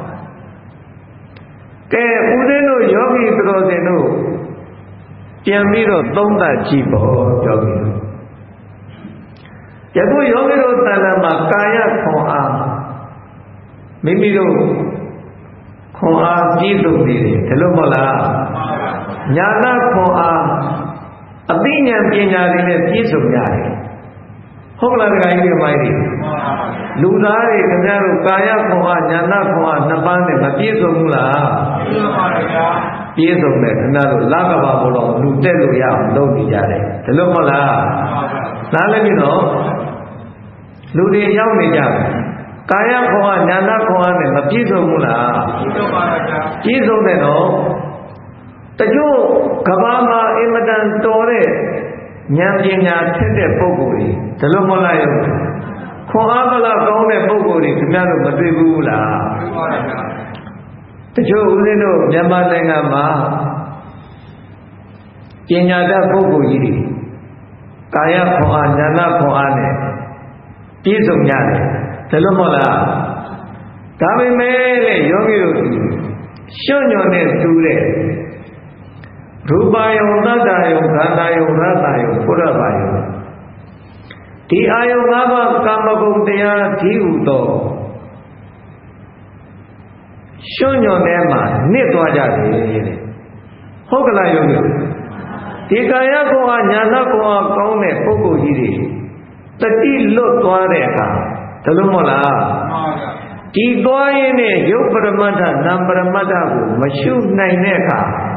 ကဲဦးဇင်းတို့ယောဂီသူတော်စင်တို့ပြန်ပြီးတော့သုံးသပ်ကြည့်ပေါ့ယောဂီတို့ယခုယောဂီတို့တဏ္ဍာမှာကာယခွန်အားမိမိတို့ခွန်အားပြည့်စုံနေတယ်ဒါလို့မဟုတ်လားညာနာခွန်အားအသိဉာဏ်ပညာတွေနဲ့ပြည့်စုံရတယ်ဟုတ်လားတခါကြီးမိုင်းတွေလူသားတွေခင်ဗျားတို့ကာယခွန်အားညာနာခွန်အားနှစ်ပါးနဲ့မပြည့်စုံဘူးလားပြည့်စုံပါဗျာပြည့်စုံတယ်ခင်ဗျားတို့လကဘာဘလို့လူတက်လို့ရအောင်လုပ်နေကြတယ်ဒါလို့မဟုတ်လားနားလည်ပြီနော်လူတွေရောက်နေကြတယ်ကာယခွန်အားညာနာခွန်အားနဲ့မပြည့်စုံဘူးလားပြည့်စုံပါဗျာပြည့်စုံတယ်နော်တချို့ကဘာမှာအင်မတန်တော်တဲ့ဉာဏ်ပညာထက်တဲ့ပုဂ္ဂိုလ်တွေဒါလို့မဟုတ်လားခွန်အားကလာကောင်းတဲ့ပုဂ္ဂိုလ်တွေခင်ဗျားတို့မတွေ့ဘူးလားတွေ့ပါပါဗျာတချို့ဦးဇင်းတို့မြန်မာနိုင်ငံမှာပညာတတ်ပုဂ္ဂိုလ်ကြီးတွေကာယခွန်အားဉာဏခွန်အားနဲ့ပြည့်စုံကြတယ်ဒါလို့မဟုတ်လားဒါပေမဲ့လေယောဂီတို့ရွှွညွန်နဲ့တူတဲ့ရူပယုံသတ္တယုံခန္ဓာယုံရတ္တယုံဘုရားဘာယုံဒီအာယုံ၅ပါးကာမဂုဏ်တရားဓိဟုသောရွှွညွန်ထဲမှာနစ်သွားကြတယ်တဲ့ဟုတ်ကလားယောဂီဒီကာယကုံအားညာနာကုံအားကောင်းတဲ့ပုဂ္ဂိုလ်ကြီးတွေတတိလွတ်သွားတဲ့အခါဒါလို့မဟုတ်လားဒီသွားရင်းနဲ့ရုပ်ပရမတ္ထနာမ်ပရမတ္ထကိုမရှုနိုင်တဲ့အခါ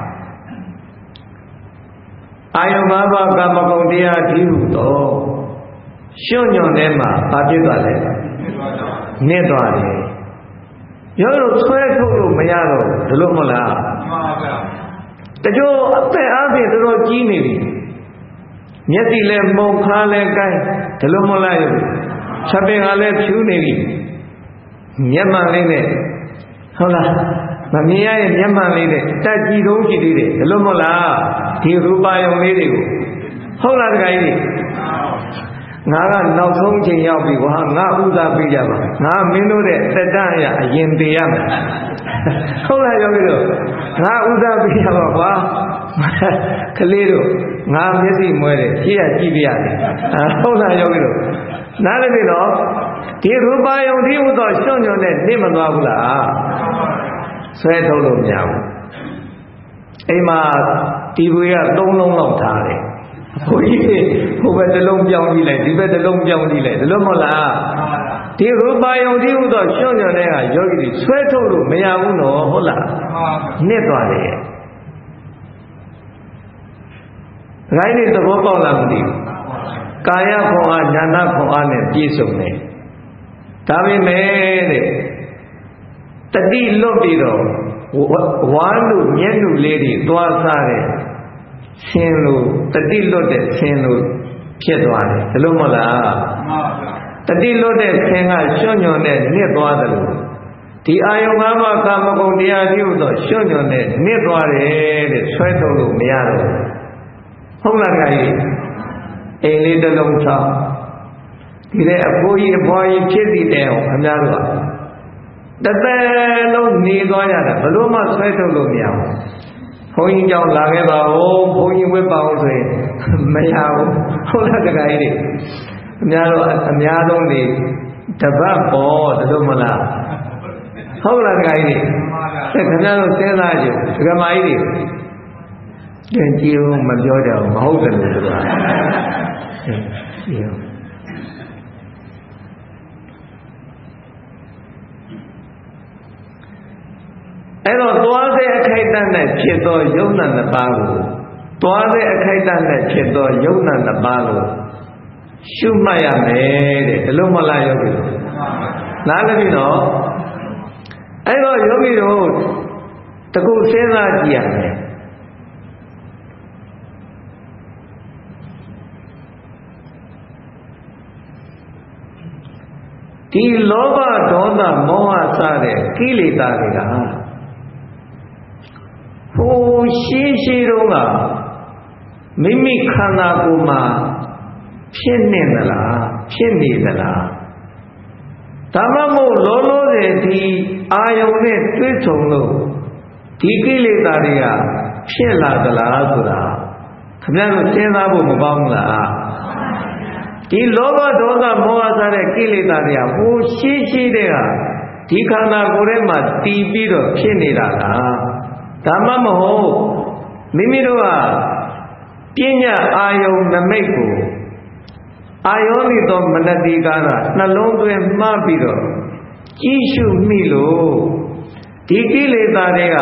အာယု၅ပါးကာမဂုဏ်တရားဓိဟုသောရွှွညွန်ထဲမှာဘာဖြစ်သွားလဲနစ်သွားတယ်ရောလို့ဆွဲထုတ်လို့မရတော့ဘူးဒါလို့မဟုတ်လားမှန်ပါဗျာတချို့အသက်အားဖြင့်တော်တော်ကြီးနေပြီမျက်စိလည်းမုံခါလည်းကိုင်းဒါလို့မဟုတ်လားချက်ပင်ကလည်းဖြူနေပြီမျက်မှန်လေးနဲ့ဟုတ်လားမမြင်ရရဲ့မျက်မှန်လေးနဲ့တက်ကြည့်တော့ကြည့်သေးတယ်ဒါလို့မဟုတ်လားဒီရူပယုံလေးတွေကိုဟုတ်လားတခါကြီးငါကနောက်ဆုံးချိန်ရောက်ပြီကွာငါဥစားပေးကြပါငါမင်းတို့တဲ့တက်တရအရင်ပေးရမယ်ဟုတ်လားယောဂီတို့ငါဥစားပေးရပါကွာကလေးတို့ငါမျက်စိမွဲတယ်ကြည့်ရကြည့်ပြရတယ်ဟုတ်လားယောဂီတို့နားလည်ပြီနော်ဒီရူပယုံဒီဥသောရွှွညွန်နဲ့နေမသွားဘူးလားဆွဲထုတ်လို့မရဘူးအိမ်မှာတီဗီကသုံးလုံးလောက်ထားတယ်ဘုရားဟိုဘက်တစ်လုံးပြောင်းကြည့်လိုက်ဒီဘက်တစ်လုံးပြောင်းကြည့်လိုက်ဒါလို့မဟုတ်လားဒီရူပယုံဒီဥသောရွှွညွန်တဲ့ကယောဂီတွေဆွဲထုတ်လို့မရဘူးနော်ဟုတ်လားနစ်သွားတယ်ဒါကြိုင်းနေသဘောပေါက်လားမသိဘူးကာယခွန်အားဉာဏခွန်အားနဲ့ပြည့်စုံတယ်ဒါပေမဲ့တဲ့တတိလွတ်ပြီးတော့ဝါလူမျက်နှုလေးတွေသွားစားတဲ့ဆင်းလို့တတိလွတ်တဲ့ဆင်းလို့ဖြစ်သွားတယ်ဒါလို့မဟုတ်လားတတိလွတ်တဲ့ဆင်းကရွှွညွန်နဲ့နစ်သွားတယ်လို့ဒီအာယုံငါးပါးကာမဂုဏ်တရားပြုသောရွှွညွန်နဲ့နစ်သွားတယ်တဲ့ဆွဲထုတ်လို့မရတော့ဟုတ်လားခင်ဗျအိမ်လေးတစ်လုံးချောင်းဒီတဲ့အဖိုးကြီးအဖွားကြီးဖြစ်စီတဲ့အောင်ခင်ဗျားတို့ကတသက်လုံးနေသွားရတာဘလို့မှဆွဲထုတ်လို့မရဘူးဘုန်းကြီးကြောင့်လာခဲ့ပါဦးဘုန်းကြီးဝတ်ပါဦးဆိုရင်မရဘူးဟုတ်လားတခါကြီးအများတော့အများဆုံးနေတပတ်ပေါ်တလို့မလားဟုတ်လားတခါကြီးဆက်ခင်ဗျားတို့စဉ်းစားကြည့်ဒကမာကြီးတွေတင်ကြည့်ဦးမပြောကြဘူးမဟုတ်တယ်လို့ဆိုတာကြည့်ဦးအဲ့တော့သွားတဲ့အခိုက်အတန့်နဲ့ဖြစ်သောယုံနာနှစ်ပါးကိုသွားတဲ့အခိုက်အတန့်နဲ့ဖြစ်သောယုံနာနှစ်ပါးကိုရှုမှတ်ရမယ်တဲ့ဘယ်လိုမလားယောဂီတို့နားလည်ပြီနော်အဲ့တော့ယောဂီတို့တကူစဉ်းစားကြည့်ရမယ်ဒီလောဘဒေါသမောဟစတဲ့ကိလေသာတွေကဟိုရှိရှိတုန်းကမိမိခန္ဓာကိုယ်မှာဖြစ်နေသလားဖြစ်နေသလားဒါမှမဟုတ်လောလောဆယ်ဒီအာယုန်နဲ့တွေ့ဆုံလို့ဒီကိလေသာတွေကဖြစ်လာသလားဆိုတာခင်ဗျားတို့စဉ်းစားဖို့မကောင်းဘူးလားဒီလောဘဒေါသမောဟစတဲ့ကိလေသာတွေကဟိုရှိရှိတဲ့ကဒီခန္ဓာကိုယ်ထဲမှာတည်ပြီးတော့ဖြစ်နေတာလားဒါမှမဟုတ်မိမိတို့ကပညာအာယုန်နမိတ်ကိုအာယောနိသောမနတိကာရနှလုံးသွင်းမှတ်ပြီးတော့ကြည့်ရှုမိလို့ဒီကိလေသာတွေက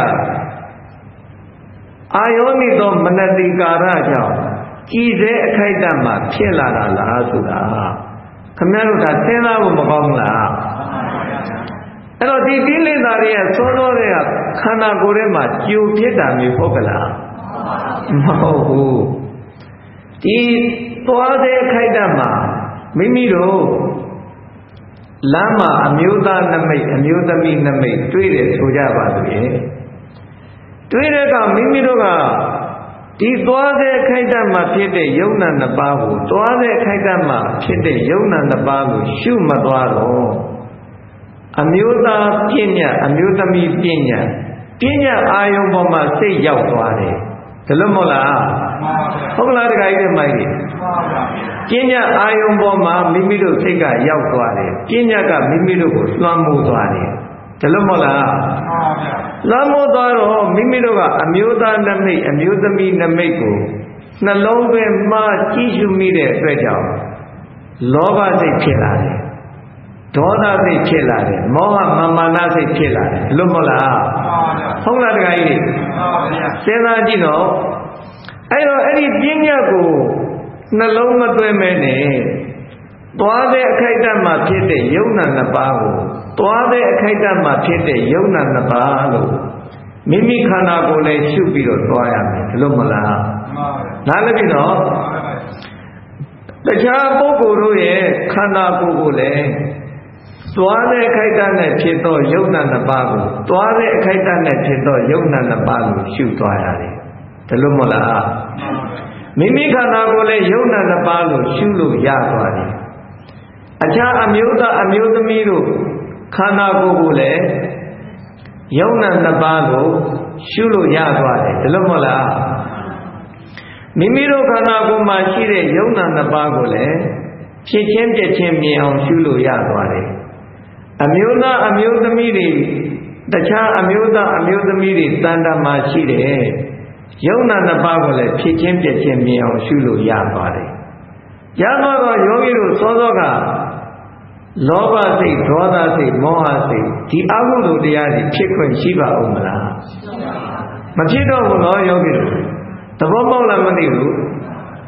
အာယောနိသောမနတိကာရကြောင့်ကြည်တဲ့အခိုက်အတန့်မှာဖြစ်လာတာလားဆိုတာခင်ဗျားတို့ကစဉ်းစားဖို့မကောင်းလားအဲ့တော့ဒီကိလေသာတွေရဲ့သိုးသောတွေကခန္ဓာကိုယ်ထဲမှာကြိုဖြစ်တာမျိုးဟုတ်ကလားမဟုတ်ဘူးဒီသွားတဲ့အခိုက်အတန့်မှာမိမိတို့လမ်းမှာအမျိုးသားနမိတ်အမျိုးသမီးနမိတ်တွေ့တယ်ဆိုကြပါလို့ရေတွေ့တဲ့ကမိမိတို့ကဒီသွားတဲ့အခိုက်အတန့်မှာဖြစ်တဲ့ယုံနာနှစ်ပါးကိုသွားတဲ့အခိုက်အတန့်မှာဖြစ်တဲ့ယုံနာနှစ်ပါးကိုရှုမသွားတော့အမျိုးသားပညာအမျိုးသမီးပညာပညာအာယုံပေါ်မှာစိတ်ရောက်သွားတယ်ဒါလို့မဟုတ်လားဟုတ်လားတခါကြီးမိုက်ကြီးပညာအာယုံပေါ်မှာမိမိတို့စိတ်ကရောက်သွားတယ်ပညာကမိမိတို့ကိုလွှမ်းမိုးသွားတယ်ဒါလို့မဟုတ်လားလွှမ်းမိုးသွားတော့မိမိတို့ကအမျိုးသားနမိတ်အမျိုးသမီးနမိတ်ကိုနှလုံးသွင်းမှကြည့်ရှုမိတဲ့အတွက်ကြောင့်လောဘစိတ်ဖြစ်လာတယ်ဒေါသစိတ်ဖြစ်လာတယ်မောဟမာမာနစိတ်ဖြစ်လာတယ်လို့မဟုတ်လားဟုတ်လားတခါကြီးစဉ်းစားကြည့်တော့အဲ့တော့အဲ့ဒီပညာကိုနှလုံးမသွင်းမဲနဲ့သွားတဲ့အခိုက်အတန့်မှာဖြစ်တဲ့ယုံနာနှစ်ပါးကိုသွားတဲ့အခိုက်အတန့်မှာဖြစ်တဲ့ယုံနာနှစ်ပါးလို့မိမိခန္ဓာကိုယ်လည်းရှုပြီးတော့သွားရမယ်လို့မလားနားလည်ပြီနော်တခြားပုဂ္ဂိုလ်တို့ရဲ့ခန္ဓာကိုယ်ကိုလည်းသွားတဲ့အခိုက်အတန့်နဲ့ဖြစ်သောယုံနာနှစ်ပါးကိုသွားတဲ့အခိုက်အတန့်နဲ့ဖြစ်သောယုံနာနှစ်ပါးကိုရှုသွားရတယ်ဒါလို့မလားမိမိခန္ဓာကိုယ်လည်းယုံနာနှစ်ပါးကိုရှုလို့ရသွားတယ်အခြားအမျိုးသားအမျိုးသမီးတို့ခန္ဓာကိုယ်ကိုလည်းယုံနာနှစ်ပါးကိုရှုလို့ရသွားတယ်ဒါလို့မဟုတ်လားမိမိတို့ခန္ဓာကိုယ်မှာရှိတဲ့ယုံနာနှစ်ပါးကိုလည်းဖြစ်ချင်းပြည့်ချင်းမြင်အောင်ရှုလို့ရသွားတယ်အမျိုးသားအမျိုးသမီးတွေတခြားအမျိုးသားအမျိုးသမီးတွေတဏ္ဍာမှာရှိတယ်ယုံနာနှစ်ပါးကိုလည်းဖြစ်ချင်းပြည့်ချင်းမြင်အောင်ရှုလို့ရသွားတယ်ရသွားတော့ယောဂီတို့စောစောကလောဘစိတ်ဒေါသစိတ်မောဟစိတ်ဒီအကုသိုလ်တရားတွေဖြစ်ခွင့်ရှိပါဦးမလားမဖြစ်တော့ဘူးနော်ယောဂီတို့သဘောပေါက်လားမသိဘူး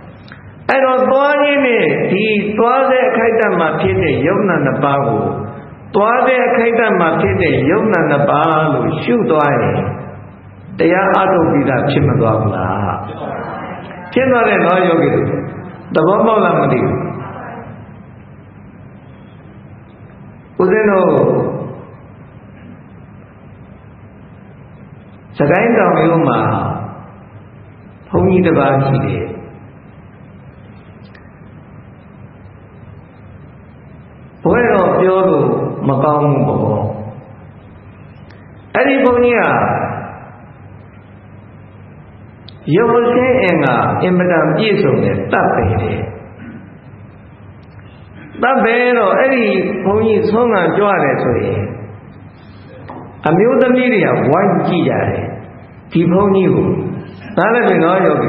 အဲ့တော့သွားခြင်းနဲ့ဒီသွားတဲ့အခိုက်အတန့်မှာဖြစ်တဲ့ယုံနာနှစ်ပါးကိုသွားတဲ့အခိုက်အတန့်မှာဖြစ်တဲ့ယုံနာနှစ်ပါးလို့ရှုသွားရင်တရားအထုတ်ပြီးသားဖြစ်မသွားဘူးလားဖြစ်သွားတဲ့နော်ယောဂီတို့သဘောပေါက်လားမသိဘူးဦးဇင်းတို့စကိုင်းတောင်ရိုးမှာဘုန်းကြီးတစ်ပါးရှိတယ်ဘယ်တော့ပြောလို့မကောင်းဘူးပေါ့အဲ့ဒီဘုန်းကြီးကရုပ်ဆင်းအင်္ဂါအင်မတန်ပြည့်စုံတဲ့တပ်ပဲတယ်တပ်ပဲတော့အဲ့ဒီဘုန်းကြီးဆုံးခံကြွတယ်ဆိုရင်အမျိုးသမီးတွေကဝိုင်းကြည့်ရတယ်ဒီဘုန်းကြီးကိုနားလည်ပြီနော်ယောဂီ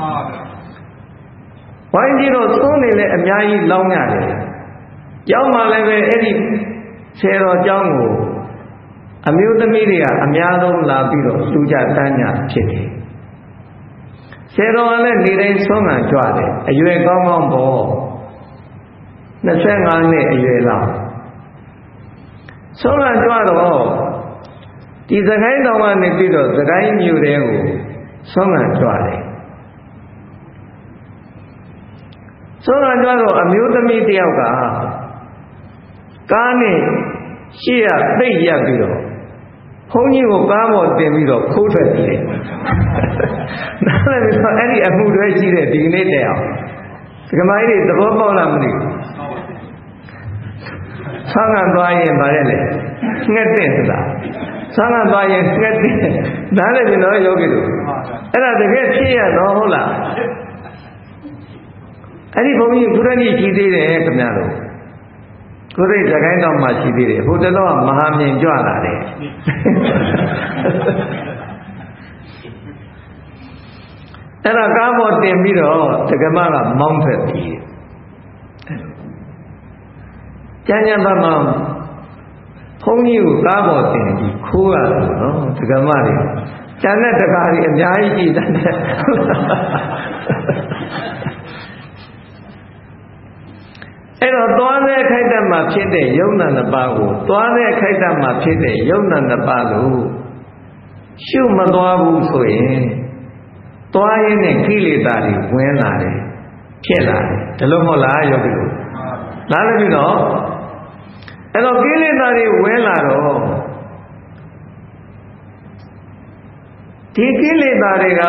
ဝိုင်းကြည့်တော့သုံးနေလဲအများကြီးလောင်းရတယ်ကျောင်းမှာလည်းပဲအဲ့ဒီဆယ်တော်ကျောင်းကိုအမျိုးသမီးတွေကအများဆုံးလာပြီးတော့လူကြတန်းညာဖြစ်တယ်ဆယ်တော်ကလည်းနေတိုင်းဆုံးခံကြွတယ်အရွယ်ကောင်းကောင်းပေါ့နှစ်ဆယ့်ငါးနှစ်အရွယ်လောက်ဆုံးခံကြွတော့ဒီစကိုင်းတောင်ကနေပြီးတော့စကိုင်းမြို့တဲကိုဆုံးခံကြွတယ်ဆုံးခံကြွတော့အမျိုးသမီးတယောက်ကကားနဲ့ရှေ့ရသိပ်ရက်ပြီးတော့ဘုန်းကြီးကိုကားပေါ်တင်ပြီးတော့ခိုးထွက်ကြည့်တယ်နားလည်ပြီးတော့အဲ့ဒီအမှုတွေရှိတဲ့ဒီနေ့တည်းအောင်ဒကမကြီးတွေသဘောပေါက်လားမသိဘူးဆောင်းကသွားရင်ဗါရဲလေငှက်တဲ့ဆိုတာဆောင်းကသွားရင်ငှက်တဲ့နားလည်ပြီနော်ယောဂီတို့အဲ့ဒါတကယ်ဖြစ်ရတော့ဟုတ်လားအဲ့ဒီဘုန်းကြီးဘုရားကြီးရှိသေးတယ်ခင်ဗျားတို့ကိုယ်စိတ်စကိုင်းတော်မှာရှိသေးတယ်ဟိုတလောကမဟာမြင်ကြွလာတယ်အဲ့ဒါကားပေါ်တင်ပြီးတော့ဒကမကမောင်းထွက်ပြီကျန်ကျန်ပါမှဘုန်းကြီးကိုကားပေါ်တင်ပြီးခိုးရတယ်နော်ဒကမတွေကျန်တဲ့တကားတွေအများကြီးကြည်တယ်အဲ့တော့သွားတဲ့ခိုက်တတ်မှာဖြစ်တဲ့ယုံနာနှစ်ပါးကိုသွားတဲ့ခိုက်တတ်မှာဖြစ်တဲ့ယုံနာနှစ်ပါးလို့ရှုမသွားဘူးဆိုရင်သွားရင်းနဲ့ကိလေသာတွေဝင်လာတယ်ဖြစ်လာတယ်ဒါလို့မဟုတ်လားယောဂီတို့နားလည်ပြီနော်အဲ့တော့ကိလေသာတွေဝင်လာတော့ဒီကိလေသာတွေက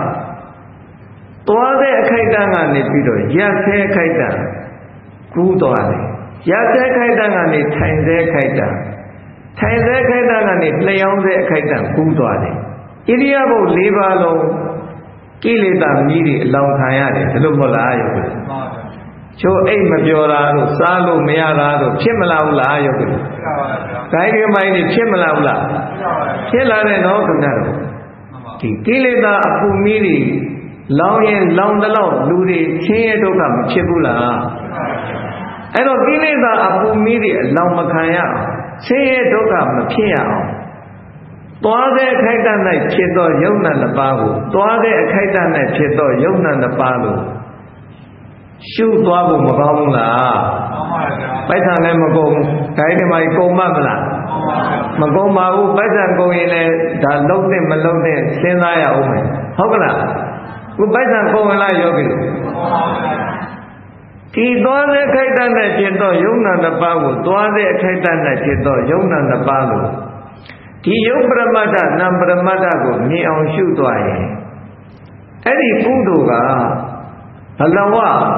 သွားတဲ့အခိုက်အတန့်ကနေပြီးတော့ရက်ဆဲအခိုက်အတန့်ကူးသွားတယ်ရက်ဆဲခိုက်တန်းကနေထိုင်ဆဲခိုက်တန်းထိုင်ဆဲခိုက်တန်းကနေလျှောင်းဆဲခိုက်တန်းကူးသွားတယ်ဣရိယာပုတ်၄ပါးလုံးကိလေသာမြည်တွေအလောင်းခံရတယ်ဒါလို့မဟုတ်လားယောဂီချိုးအိတ်မပြောတာတို့စားလို့မရတာတို့ဖြစ်မလားဘူးလားယောဂီဂိုင်းဒီမိုင်းတွေဖြစ်မလားဘူးလားဖြစ်လာတယ်နော်ခင်ဗျားတို့ဒီကိလေသာအပူမြည်တွေလောင်းရင်လောင်းတဲ့လောက်လူတွေချင်းရဲ့ဒုက္ခမဖြစ်ဘူးလားအဲ့တော့ကိလေသာအပူမီးတွေအလောင်းမခံရအောင်ဆင်းရဲဒုက္ခမဖြစ်ရအောင်သွားတဲ့အခိုက်အတန့်၌ဖြစ်သောယုံနာနှစ်ပါးကိုသွားတဲ့အခိုက်အတန့်၌ဖြစ်သောယုံနာနှစ်ပါးကိုရှုသွားဖို့မကောင်းဘူးလားမှန်ပါဗျာပိုက်ဆံလည်းမကုန်ဘူးဒါဒီမှာကုန်မမလားမကုန်ပါဘူးပိုက်ဆံကုန်ရင်လည်းဒါလုံးနဲ့မလုံးနဲ့စဉ်းစားရအောင်မယ်ဟုတ်ကလားခုပိုက်ဆံကုန်ရင်လားယောဂီတို့ဒီသွားတဲ့ခိုက်တတ်နဲ့ဖြစ်သောယုံနာနှစ်ပါးကိုသွားတဲ့ခိုက်တတ်နဲ့ဖြစ်သောယုံနာနှစ်ပါးကိုဒီယုတ်ပရမတ္ထနာမ်ပရမတ္ထကိုမြင်အောင်ရှုသွားရင်အဲ့ဒီကုသိုလ်ကဘလဝ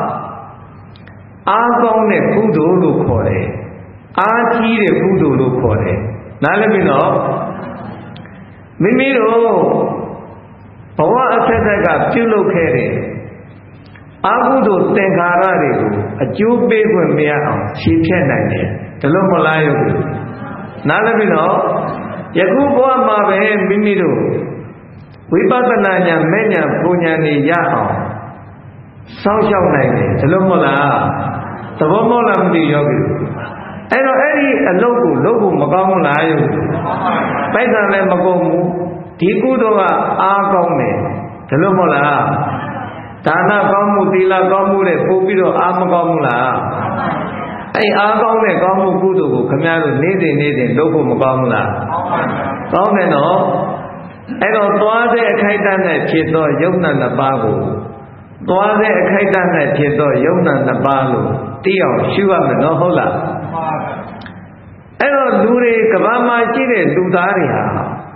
အားကောင်းတဲ့ကုသိုလ်လို့ခေါ်တယ်အားကြီးတဲ့ကုသိုလ်လို့ခေါ်တယ်နားလည်ပြီနော်မိမိတို့ဘဝအဆက်ဆက်ကပြုလုပ်ခဲ့တဲ့အာဟုသို့သင်္ခါရတွေကိုအကျိုးပေးခွင့်မရအောင်ခြေဖြတ်နိုင်တယ်ဒါလို့မလားယောဂီနားလည်ပြီနော်ယခုဘဝမှာပဲမိမိတို့ဝိပဿနာဉာဏ်မဲ့ဉာဏ်ပူဉာဏ်တွေရအောင်စောင့်ရှောက်နိုင်တယ်ဒါလို့မဟုတ်လားသဘောမဟုတ်လားမသိယောဂီအဲ့တော့အဲ့ဒီအလုပ်ကိုလုပ်ဖို့မကောင်းဘူးလားယောဂီပိုက်ဆံလည်းမကုန်ဘူးဒီကုသိုလ်ကအားကောင်းတယ်ဒါလို့မဟုတ်လားဒါနကောင်းမှုသီလကောင်းမှုနဲ့ပို့ပြီးတော့အားမကောင်းဘူးလားအဲ့အားကောင်းတဲ့ကောင်းမှုကုသိုလ်ကိုခမည်းတော်နေ့စဉ်နေ့စဉ်လုပ်ဖို့မကောင်းဘူးလားကောင်းတယ်နော်အဲ့တော့သွားတဲ့အခိုက်အတန့်နဲ့ဖြစ်သောယုံနာနှစ်ပါးကိုသွားတဲ့အခိုက်အတန့်နဲ့ဖြစ်သောယုံနာနှစ်ပါးလို့သိအောင်ရှုရမယ်နော်ဟုတ်လားအဲ့တော့လူတွေကဘာမှရှိတဲ့လူသားတွေဟာ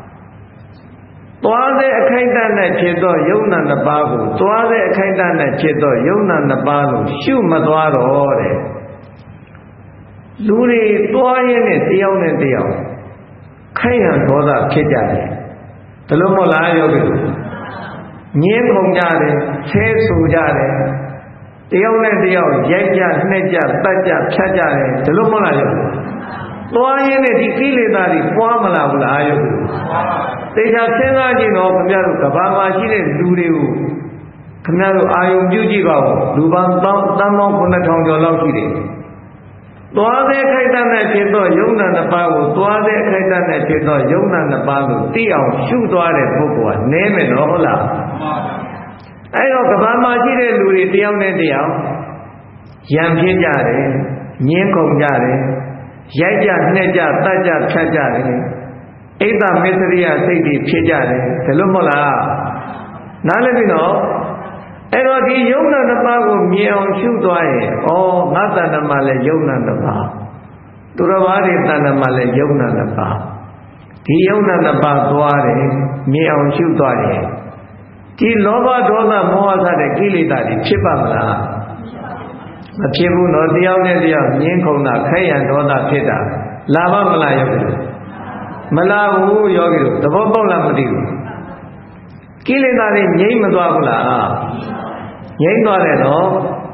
သွားတဲ့အခိုက်အတန့်နဲ့ဖြစ်သောယုံနာနှစ်ပါးကိုသွားတဲ့အခိုက်အတန့်နဲ့ဖြစ်သောယုံနာနှစ်ပါးလို့ရှုမသွားတော့တဲ့လူတွေသွားရင်းနဲ့တယောက်နဲ့တယောက်ခိုင်ရန်ဒေါသဖြစ်ကြတယ်ဒါလို့မဟုတ်လားယောဂီညင်းခုန်ကြတယ်ဆဲဆူကြတယ်တယောက်နဲ့တယောက်ရိုက်ကြနှက်ကြတတ်ကြဖြတ်ကြတယ်ဒါလို့မဟုတ်လားယောဂီသွားရင်းနဲ့ဒီကိလေသာတွေပွားမလာဘူးလားယောဂီတေချာစဉ်းစားကြည့်တော့ခင်ဗျားတို့ကဘာမှရှိတဲ့လူတွေကိုခင်ဗျားတို့အာယုံပြုကြည့်ပါဦးလူပေါင်းတောင်းတန်းပေါင်းခုနှစ်ထောင်ကျော်လောက်ရှိတယ်သွားတဲ့ခိုက်တတ်နဲ့ဖြစ်သောယုံနာနှစ်ပါးကိုသွားတဲ့ခိုက်တတ်နဲ့ဖြစ်သောယုံနာနှစ်ပါးကိုသိအောင်ရှုသွားတဲ့ပုဂ္ဂိုလ်ကနည်းမယ်နော်ဟုတ်လားအဲ့တော့ကဘာမှရှိတဲ့လူတွေတယောက်နဲ့တယောက်ရံဖြစ်ကြတယ်ညင်းကုန်ကြတယ်ရိုက်ကြနှက်ကြတတ်ကြဖြတ်ကြတယ်အိတ်တမစ္စရိယစိတ်တွေဖြစ်ကြတယ်ဒါလို့မဟုတ်လားနားလည်ပြီနော်အဲ့တော့ဒီယုံနာနှစ်ပါးကိုမြင်အောင်ရှုသွားရင်ဩငါတဏ္ဍမှာလည်းယုံနာနှစ်ပါးသူတော်ဘာတွေတဏ္ဍမှာလည်းယုံနာနှစ်ပါးဒီယုံနာနှစ်ပါးသွားတယ်မြင်အောင်ရှုသွားရင်ဒီလောဘဒေါသမောဟစတဲ့ကိလေသာတွေဖြစ်ပါမလားမဖြစ်ဘူးနော်တယောက်နဲ့တယောက်ညင်းခုန်တာခိုက်ရန်ဒေါသဖြစ်တာလာပါမလားယောဂီတို့မလာဘူးယောဂီတို့သဘောပေါက်လားမသိဘူးကိလေသာတွေငြိမ့်မသွားဘူးလားငြိမ့်သွားတယ်နော်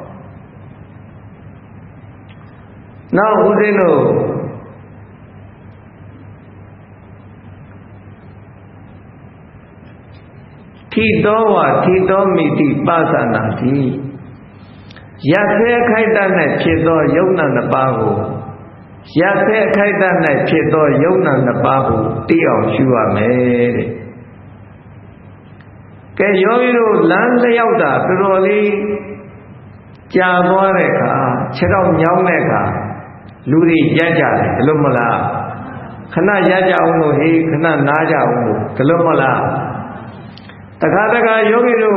နောက်ဦးဇင်းတို့ထီတော်ဝါထီတော်မိတိပါသနာတိရသေးခိုက်တတ်နဲ့ဖြစ်သောယုံနာနှစ်ပါးကိုရသေးခိုက်တတ်နဲ့ဖြစ်သောယုံနာနှစ်ပါးကိုသိအောင်ရှုရမယ်တဲ့ကဲယောဂီတို့လမ်းလျောက်တာတော်တော်လေးကြာသွားတဲ့အခါခြေတော့ညောင်းတဲ့အခါလူတွေရက်ကြတယ်ဘယ်လိုမလားခဏရက်ကြအောင်လို့ဟေးခဏနားကြအောင်လို့ဘယ်လိုမလားတခါတခါယောဂီတို့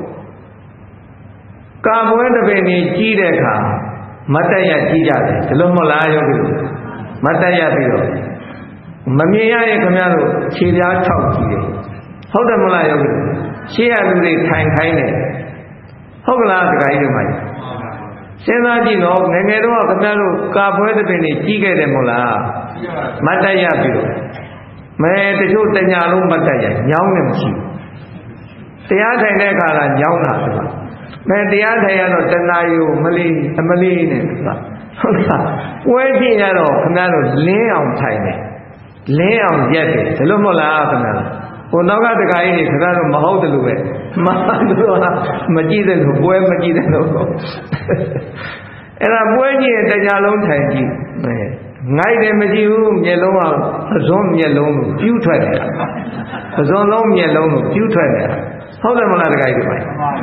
ကာပွဲတစ်ပင်ကြီးကြီးတဲ့အခါမတ်တရကြီးကြတယ်ဘယ်လိုမလားယောဂီတို့မတ်တရပြီးတော့မမြင်ရရင်ခင်ဗျားတို့ခြေပြားထောက်ကြည့်တယ်ဟုတ်တယ်မလားယောဂီတို့ရှေ့ရလူတွေထိုင်ခိုင်းတယ်ဟုတ်ကလားတခါကြီးတို့မှစဉ်းစားကြည့်တော့ငယ်ငယ်တော့ခင်ဗျားတို့ကာပွဲတစ်ပင်ကြီးကြီးခဲ့တယ်မဟုတ်လားမတ်တရပြီးတော့မဲတချို့တညာလုံးမတ်တရညောင်းနေမရှိဘူးတရားထိုင်တဲ့အခါကညောင်းတာဆိုတာမဲတရားထိုင်ရတော့တဏှာယူမလီအမလီနဲ့ဆိုတာဟုတ်လားပွဲကြည့်ရတော့ခင်ဗျားတို့လင်းအောင်ထိုင်တယ်လင်းအောင်ရက်တယ်ဒါလို့မဟုတ်လားခင်ဗျားတို့ဟိုနောက်ကတခါကြီးတွေခင်ဗျားတို့မဟုတ်တယ်လို့ပဲမတို့ကမကြည့်တယ်လို့ပွဲမကြည့်တယ်လို့အဲ့ဒါပွဲကြည့်ရင်တရားလုံးထိုင်ကြည့်မဲငိုက်တယ်မကြည့်ဘူးမျက်လုံးကပဇွန်မျက်လုံးကိုပြူးထွက်တယ်ပဇွန်လုံးမျက်လုံးကိုပြူးထွက်တယ်ဟုတ်တယ်မလားတခါကြီးတွေ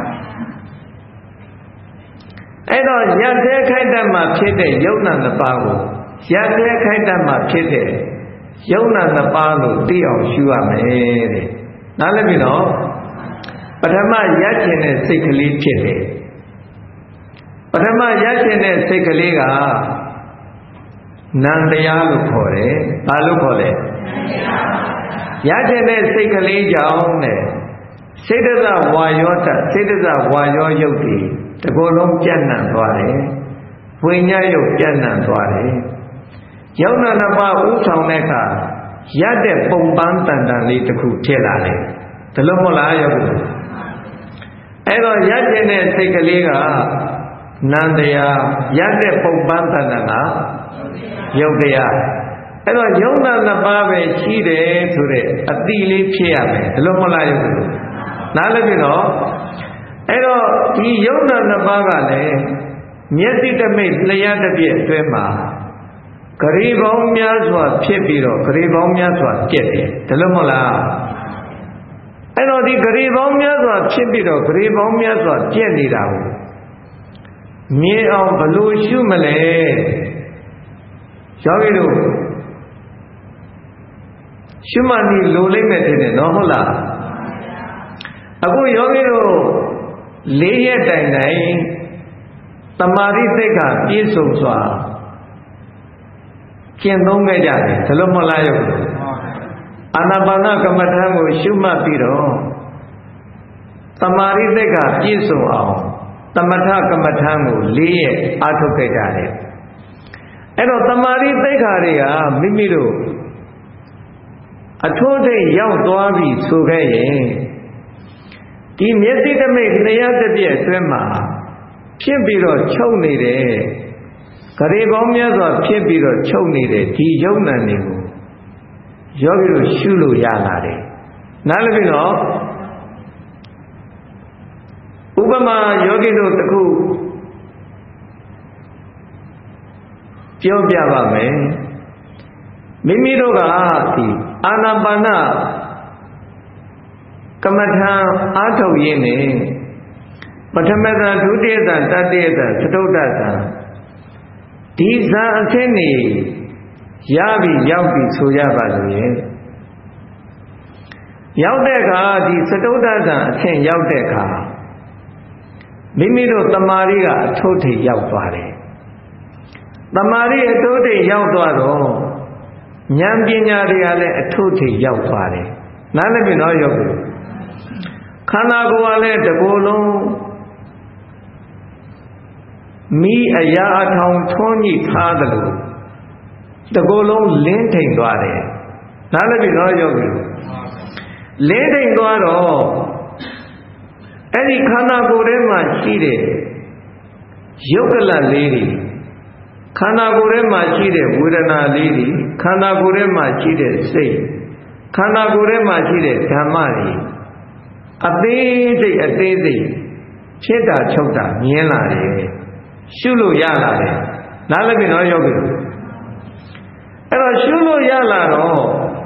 အဲ့တော့ရသေးခိုက်တတ်မှဖြစ်တဲ့ယုံနာနှစ်ပါးကိုရသေးခိုက်တတ်မှဖြစ်တဲ့ယုံနာနှစ်ပါးလို့သိအောင်ရှုရမယ်တဲ့နားလည်ပြီနော်ပထမရချင်တဲ့စိတ်ကလေးဖြစ်တယ်ပထမရချင်တဲ့စိတ်ကလေးကနံတရားလို့ခေါ်တယ်ဘာလို့ခေါ်လဲရချင်တဲ့စိတ်ကလေးကြောင့်တဲ့စေတသဝါယောတစေတသဝါယောယုတ်ဒီတကောလုံးပြန့်နှံ့သွားတယ်ဝိညာဉ်ယုတ်ပြန့်နှံ့သွားတယ်ယုံနာနှစ်ပါးဥဆောင်တဲ့အခါရတဲ့ပုံပန်းတန်တန်လေးတစ်ခုဖြစ်လာတယ်ဒါလို့မဟုတ်လားယောဂီအဲ့တော့ရတဲ့တဲ့စိတ်ကလေးကနန္တရားရတဲ့ပုံပန်းတန်တန်ကယုတ်တရားအဲ့တော့ယုံနာနှစ်ပါးပဲရှိတယ်ဆိုတဲ့အတိလေးဖြစ်ရမယ်ဒါလို့မဟုတ်လားယောဂီနားလည်ပြီနော်အဲ့တော့ဒီယုံနာနှစ်ပါးကလည်းမျက်စိတမိတ်လျှက်တစ်ပြည့်အတွင်းမှာဂရေပေါင်းများစွာဖြစ်ပြီးတော့ဂရေပေါင်းများစွာပြက်တယ်ဒါလို့မဟုတ်လားအဲ့တော့ဒီဂရေပေါင်းများစွာဖြစ်ပြီးတော့ဂရေပေါင်းများစွာပြက်နေတာကိုမြင်အောင်ဘယ်လိုရှုမလဲယောဂီတို့ရှုမှတ်ပြီးလိုလိမ့်မယ်ထင်တယ်နော်ဟုတ်လားအခုယောဂီတို့လေးရက်တိုင်တိုင်တမာတိသိက္ခာပြည့်စုံစွာကျင့်သုံးခဲ့ကြတယ်ဒါလို့မလားယောဂီအာနာပါနကမ္မဋ္ဌာန်းကိုရှုမှတ်ပြီးတော့တမာတိသိက္ခာပြည့်စုံအောင်သမထကမ္မဋ္ဌာန်းကိုလေးရက်အားထုတ်ခဲ့ကြတယ်အဲ့တော့တမာတိသိက္ခာတွေကမိမိတို့အထိုးထိပ်ရောက်သွားပြီဆိုခဲ့ရင်ဒီမျက်စိတမိတ်တရားတစ်ပြည့်အတွင်းမှာဖြစ်ပြီးတော့ချုပ်နေတယ်ဂရေပေါင်းများစွာဖြစ်ပြီးတော့ချုပ်နေတဲ့ဒီယုံနံတွေကိုယောဂီတို့ရှုလို့ရလာတယ်နားလည်ပြီနော်ဥပမာယောဂီတို့တခုပြောပြပါမယ်မိမိတို့ကဒီအာနာပါနကမ္မဋ္ဌာန်းအားထုတ်ရင်းနဲ့ပထမဇာဒုတိယဇာတတိယဇာသတုတ္တဇာဒီဇာအခြင်းနေရပြီရောက်ပြီဆိုကြပါလို့ရဲ့ရောက်တဲ့အခါဒီသတုတ္တဇာအခြင်းရောက်တဲ့အခါမိမိတို့တမာရီကအထုထိပ်ရောက်သွားတယ်တမာရီအထုထိပ်ရောက်သွားတော့ဉာဏ်ပညာတွေကလည်းအထုထိပ်ရောက်သွားတယ်နားလည်ပြီနော်ယောဂီခန္ဓာကိုယ်ကလည်းတကိုယ်လုံးမိအရာအထောင်ထွန်းညှိထားသလိုတကိုယ်လုံးလင်းထိန်သွားတယ်နားလည်ပြီနော်ယောဂီလင်းထိန်သွားတော့အဲ့ဒီခန္ဓာကိုယ်ထဲမှာရှိတဲ့ယုတ်ကလလေးတွေခန္ဓာကိုယ်ထဲမှာရှိတဲ့ဝေဒနာလေးတွေခန္ဓာကိုယ်ထဲမှာရှိတဲ့စိတ်ခန္ဓာကိုယ်ထဲမှာရှိတဲ့ဓမ္မတွေအသေးစိတ်အသေးစိတ်ဖြစ်တာချုပ်တာမြင်လာတယ်ရှုလို့ရလာတယ်နားလည်ပြီနော်ယောဂီတို့အဲ့တော့ရှုလို့ရလာတော့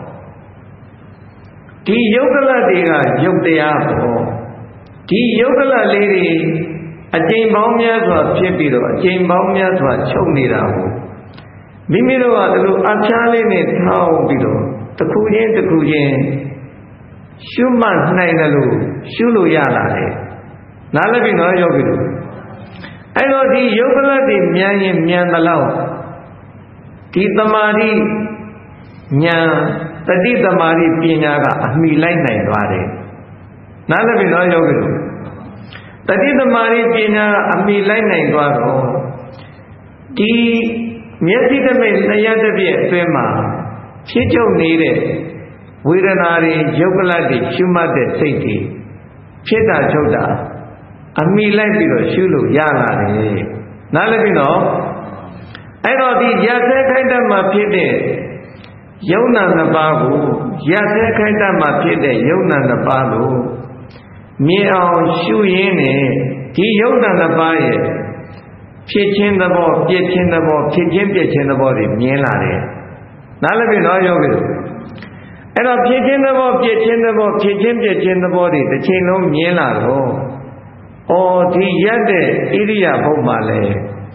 ဒီယုတ်ကလတွေကယုတ်တရားပေါ့ဒီယုတ်ကလလေးတွေအကျဉ်းပေါင်းများစွာဖြစ်ပြီးတော့အကျဉ်းပေါင်းများစွာချုပ်နေတာကိုမိမိတို့ကဒီလိုအချားလေးနဲ့ထောင်းပြီးတော့တစ်ခုချင်းတစ်ခုချင်းရှုမှတ်နိုင်တယ်လို့ရှုလို့ရလာတယ်နားလည်ပြီနော်ယောဂီတို့အဲ့တော့ဒီယုတ်ကလတွေမြန်ရင်မြန်သလောက်ဒီသမာဓိဉာဏ်တတိသမာဓိပညာကအမိလိုက်နိုင်သွားတယ်နားလည်ပြီနော်ယောဂီတို့တတိသမာဓိပညာအမိလိုက်နိုင်သွားတော့ဒီမျက်စိတမိတ်တရားတစ်ပြည့်အတွင်းမှာဖြစ်ချုပ်နေတဲ့ဝေဒနာတွေယုတ်ကလတွေရှုမှတ်တဲ့စိတ်တွေဖြစ်တာချုပ်တာအမိလိုက်ပြီးတော့ရှုလို့ရလာတယ်နားလည်ပြီနော်အဲ့တော့ဒီရသဲခိုက်တတ်မှာဖြစ်တဲ့ယုံနာနှစ်ပါးကိုရသဲခိုက်တတ်မှာဖြစ်တဲ့ယုံနာနှစ်ပါးကိုမြင်အောင်ရှုရင်းနဲ့ဒီယုံနာနှစ်ပါးရဲ့ဖြစ်ခြင်းသဘောပြည့်ခြင်းသဘောဖြစ်ခြင်းပြည့်ခြင်းသဘောတွေမြင်လာတယ်နားလည်ပြီနော်ယောဂီတို့အဲ့တော့ဖြစ်ခြင်းသဘောပြည့်ခြင်းသဘောဖြစ်ခြင်းပြည့်ခြင်းသဘောတွေတစ်ချိန်လုံးမြင်လာတော့ဩဒီရက်တဲ့ဣရိယာပုတ်မှာလဲ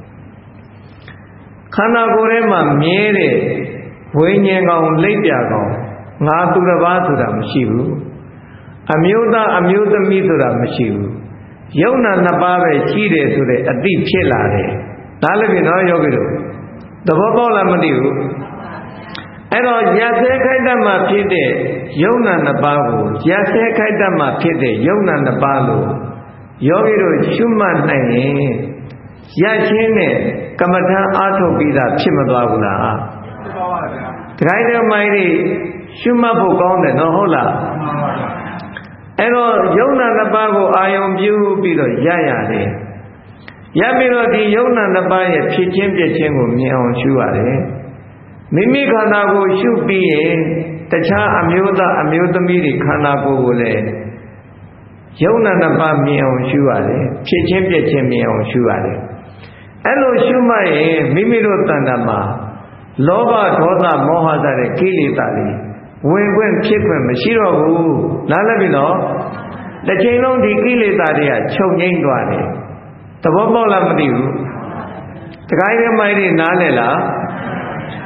ခန္ဓာကိုယ်ထဲမှာမြဲတဲ့ဝိညာဉ်ကောင်လိပ်ပြကောင်ငါသူတစ်ပါးဆိုတာမရှိဘူးအမျိုးသားအမျိုးသမီးဆိုတာမရှိဘူးယုံနာနှစ်ပါးပဲရှိတယ်ဆိုတဲ့အသိဖြစ်လာတယ်ဒါလည်းပြီနော်ယောဂီတို့သဘောပေါက်လားမသိဘူးအဲ့တော့ရသဲခိုက်တတ်မှဖြစ်တဲ့ယုံနာနှစ်ပါးကိုရသဲခိုက်တတ်မှဖြစ်တဲ့ယုံနာနှစ်ပါးလို့ယောဂီတို့ရှုမှတ်နိုင်ရင်ရချင်းနဲ့ကမ္မထာအားထုတ်ပြီးသားဖြစ်မသွားဘူးလားဖြစ်ပါပါဗျာတခိုင်းတဲ့မိုင်းတွေရှုမှတ်ဖို့ကောင်းတယ်နော်ဟုတ်လားအဲ့တော့ယုံနာနှစ်ပါးကိုအာယုံပြုပြီးတော့ရရတယ်ရပြီးတော့ဒီယုံနာနှစ်ပါးရဲ့ဖြစ်ချင်းပြည့်ချင်းကိုမြင်အောင်ရှုရတယ်မိမိခန္ဓာကိုယ်ရှုပြီးရင်တခြားအမျိုးသားအမျိုးသမီးတွေခန္ဓာကိုယ်ကိုလည်းယုံနာနှစ်ပါးမြင်အောင်ရှုရတယ်ဖြစ်ချင်းပြည့်ချင်းမြင်အောင်ရှုရတယ်အဲ့လိုရှုမှတ်ရင်မိမိတို့တဏ္ဍာမှာလောဘဒေါသမောဟစတဲ့ကိလေသာတွေဝင်ခွင့်ဖြစ်ခွင့်မရှိတော့ဘူးနားလည်ပြီနော်တစ်ချိန်လုံးဒီကိလေသာတွေကချုပ်ငိမ့်သွားတယ်သဘောပေါက်လားမသိဘူးတခိုင်းတဲ့မိုင်းတွေနားလည်လား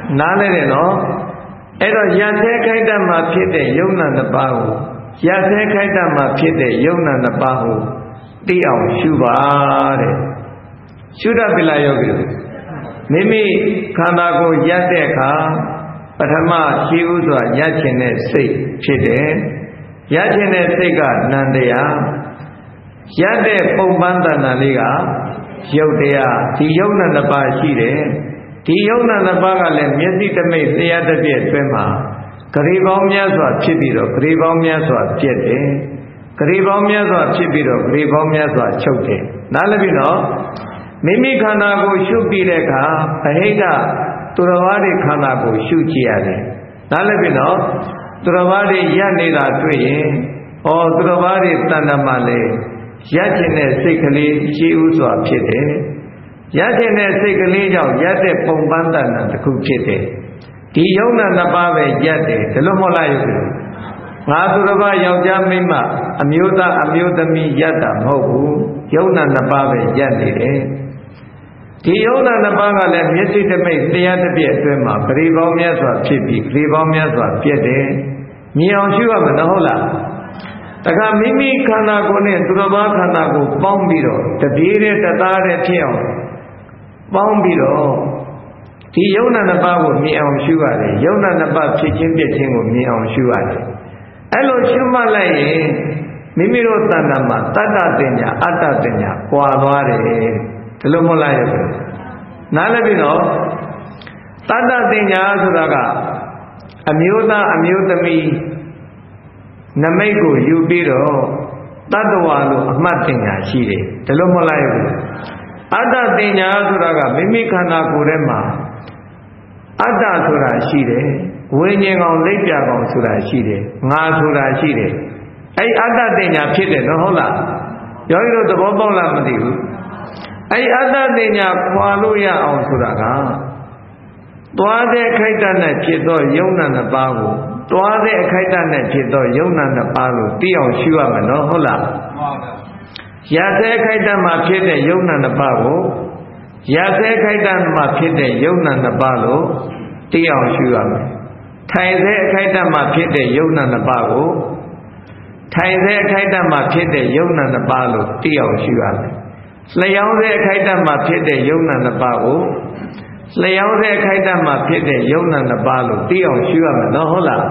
နားလဲတယ်နော်အဲ့တော့ရသေးခိုက်တတ်မှာဖြစ်တဲ့ယုံနာနှစ်ပါးကိုရသေးခိုက်တတ်မှာဖြစ်တဲ့ယုံနာနှစ်ပါးကိုသိအောင်ရှုပါတဲ့ရှုတတ်ပြီလားယောဂီတို့မိမိခန္ဓာကိုယ်ရက်တဲ့အခါပထမရှိဥစွာရက်ခြင်းတဲ့စိတ်ဖြစ်တယ်ရက်ခြင်းတဲ့စိတ်ကနန္တရားရက်တဲ့ပုံပန်းတဏ္ဍာလေးကယုတ်တရားဒီယုံနာနှစ်ပါးရှိတယ်ဒီယုံနာနှစ်ပါးကလည်းမျက်စိတမိတ်တရားတစ်ပြည့်အတွင်းမှာဂရေပေါင်းများစွာဖြစ်ပြီးတော့ဂရေပေါင်းများစွာပြည့်တယ်ဂရေပေါင်းများစွာဖြစ်ပြီးတော့ဂရေပေါင်းများစွာချုပ်တယ်နားလည်ပြီနော်မိမိခန္ဓာကိုရှုပြီးတဲ့အခါအဟိတသူတော်ဘာတွေခန္ဓာကိုရှုကြည့်ရတယ်နားလည်ပြီနော်သူတော်ဘာတွေရက်နေတာတွေ့ရင်ဩသူတော်ဘာတွေတဏ္ဍမှာလေရက်ခြင်းတဲ့စိတ်ကလေးရှိဥစွာဖြစ်တယ်ရက်ခြင်းတဲ့စိတ်ကလေးကြောင့်ရက်တဲ့ပုံပန်းတဏ္ဍတစ်ခုဖြစ်တယ်ဒီယုံနာနှစ်ပါးပဲရက်တယ်ဒါလို့မဟုတ်လားယုံတယ်ငါသူတော်ဘာယောက်ျားမိန်းမအမျိုးသားအမျိုးသမီးရက်တာမဟုတ်ဘူးယုံနာနှစ်ပါးပဲရက်နေတယ်ဒီယုံနာနှစ်ပါးကလည်းမျက်စိတမိတ်တရားတစ်ပြည့်အတွင်းမှာဂရေပေါင်းများစွာဖြစ်ပြီးဂရေပေါင်းများစွာပြည့်တယ်မြင်အောင်ရှုရမှာဟုတ်လားတခါမိမိခန္ဓာကိုယ်နဲ့သူတော်ဘာခန္ဓာကိုပေါင်းပြီးတော့တပြေးတဲ့တသားတဲ့ဖြစ်အောင်ပေါင်းပြီးတော့ဒီယုံနာနှစ်ပါးကိုမြင်အောင်ရှုရတယ်ယုံနာနှစ်ပါးဖြစ်ချင်းပြည့်ချင်းကိုမြင်အောင်ရှုရတယ်အဲ့လိုရှုမှတ်လိုက်ရင်မိမိတို့တဏ္ဍာမှာတတ္တတင်ညာအတ္တတင်ညာကွာသွားတယ်ဒီလိုမဟုတ်လားရဲ့နားလည်ပြီနော်တတ္တတင်ညာဆိုတာကအမျိုးသားအမျိုးသမီးနမိတ်ကိုယူပြီးတော့တတ္တဝါလို့အမှတ်တင်ညာရှိတယ်ဒီလိုမဟုတ်လားရဲ့အတ္တတင်ညာဆိုတာကမိမိခန္ဓာကိုယ်ထဲမှာအတ္တဆိုတာရှိတယ်ဝိညာဉ်ကောင်လက်ပြကောင်ဆိုတာရှိတယ်ငါဆိုတာရှိတယ်အဲ့အတ္တတင်ညာဖြစ်တယ်နော်ဟုတ်လားယောဂီတို့သဘောပေါက်လားမသိဘူးအဲ့အတ္တတင်ညာခွာလို့ရအောင်ဆိုတာကသွားတဲ့အခိုက်အတန့်နဲ့ဖြစ်သောယုံနာနှစ်ပါးကိုသွားတဲ့အခိုက်အတန့်နဲ့ဖြစ်သောယုံနာနှစ်ပါးကိုသိအောင်ရှုရမယ်နော်ဟုတ်လားမှန်ပါဗျာရတဲ့အခိုက်အတန့်မှာဖြစ်တဲ့ယုံနာနှစ်ပါးကိုရတဲ့အခိုက်အတန့်မှာဖြစ်တဲ့ယုံနာနှစ်ပါးလို့သိအောင်ရှုရမယ်ထိုင်တဲ့အခိုက်အတန့်မှာဖြစ်တဲ့ယုံနာနှစ်ပါးကိုထိုင်တဲ့အခိုက်အတန့်မှာဖြစ်တဲ့ယုံနာနှစ်ပါးလို့သိအောင်ရှုရမယ်လျှောင်းတဲ့အခိုက်အတန့်မှာဖြစ်တဲ့ယုံနာနှစ်ပါးကိုလျှောင်းတဲ့အခိုက်အတန့်မှာဖြစ်တဲ့ယုံနာနှစ်ပါးလို့သိအောင်ရှုရမယ်နော်ဟုတ်လား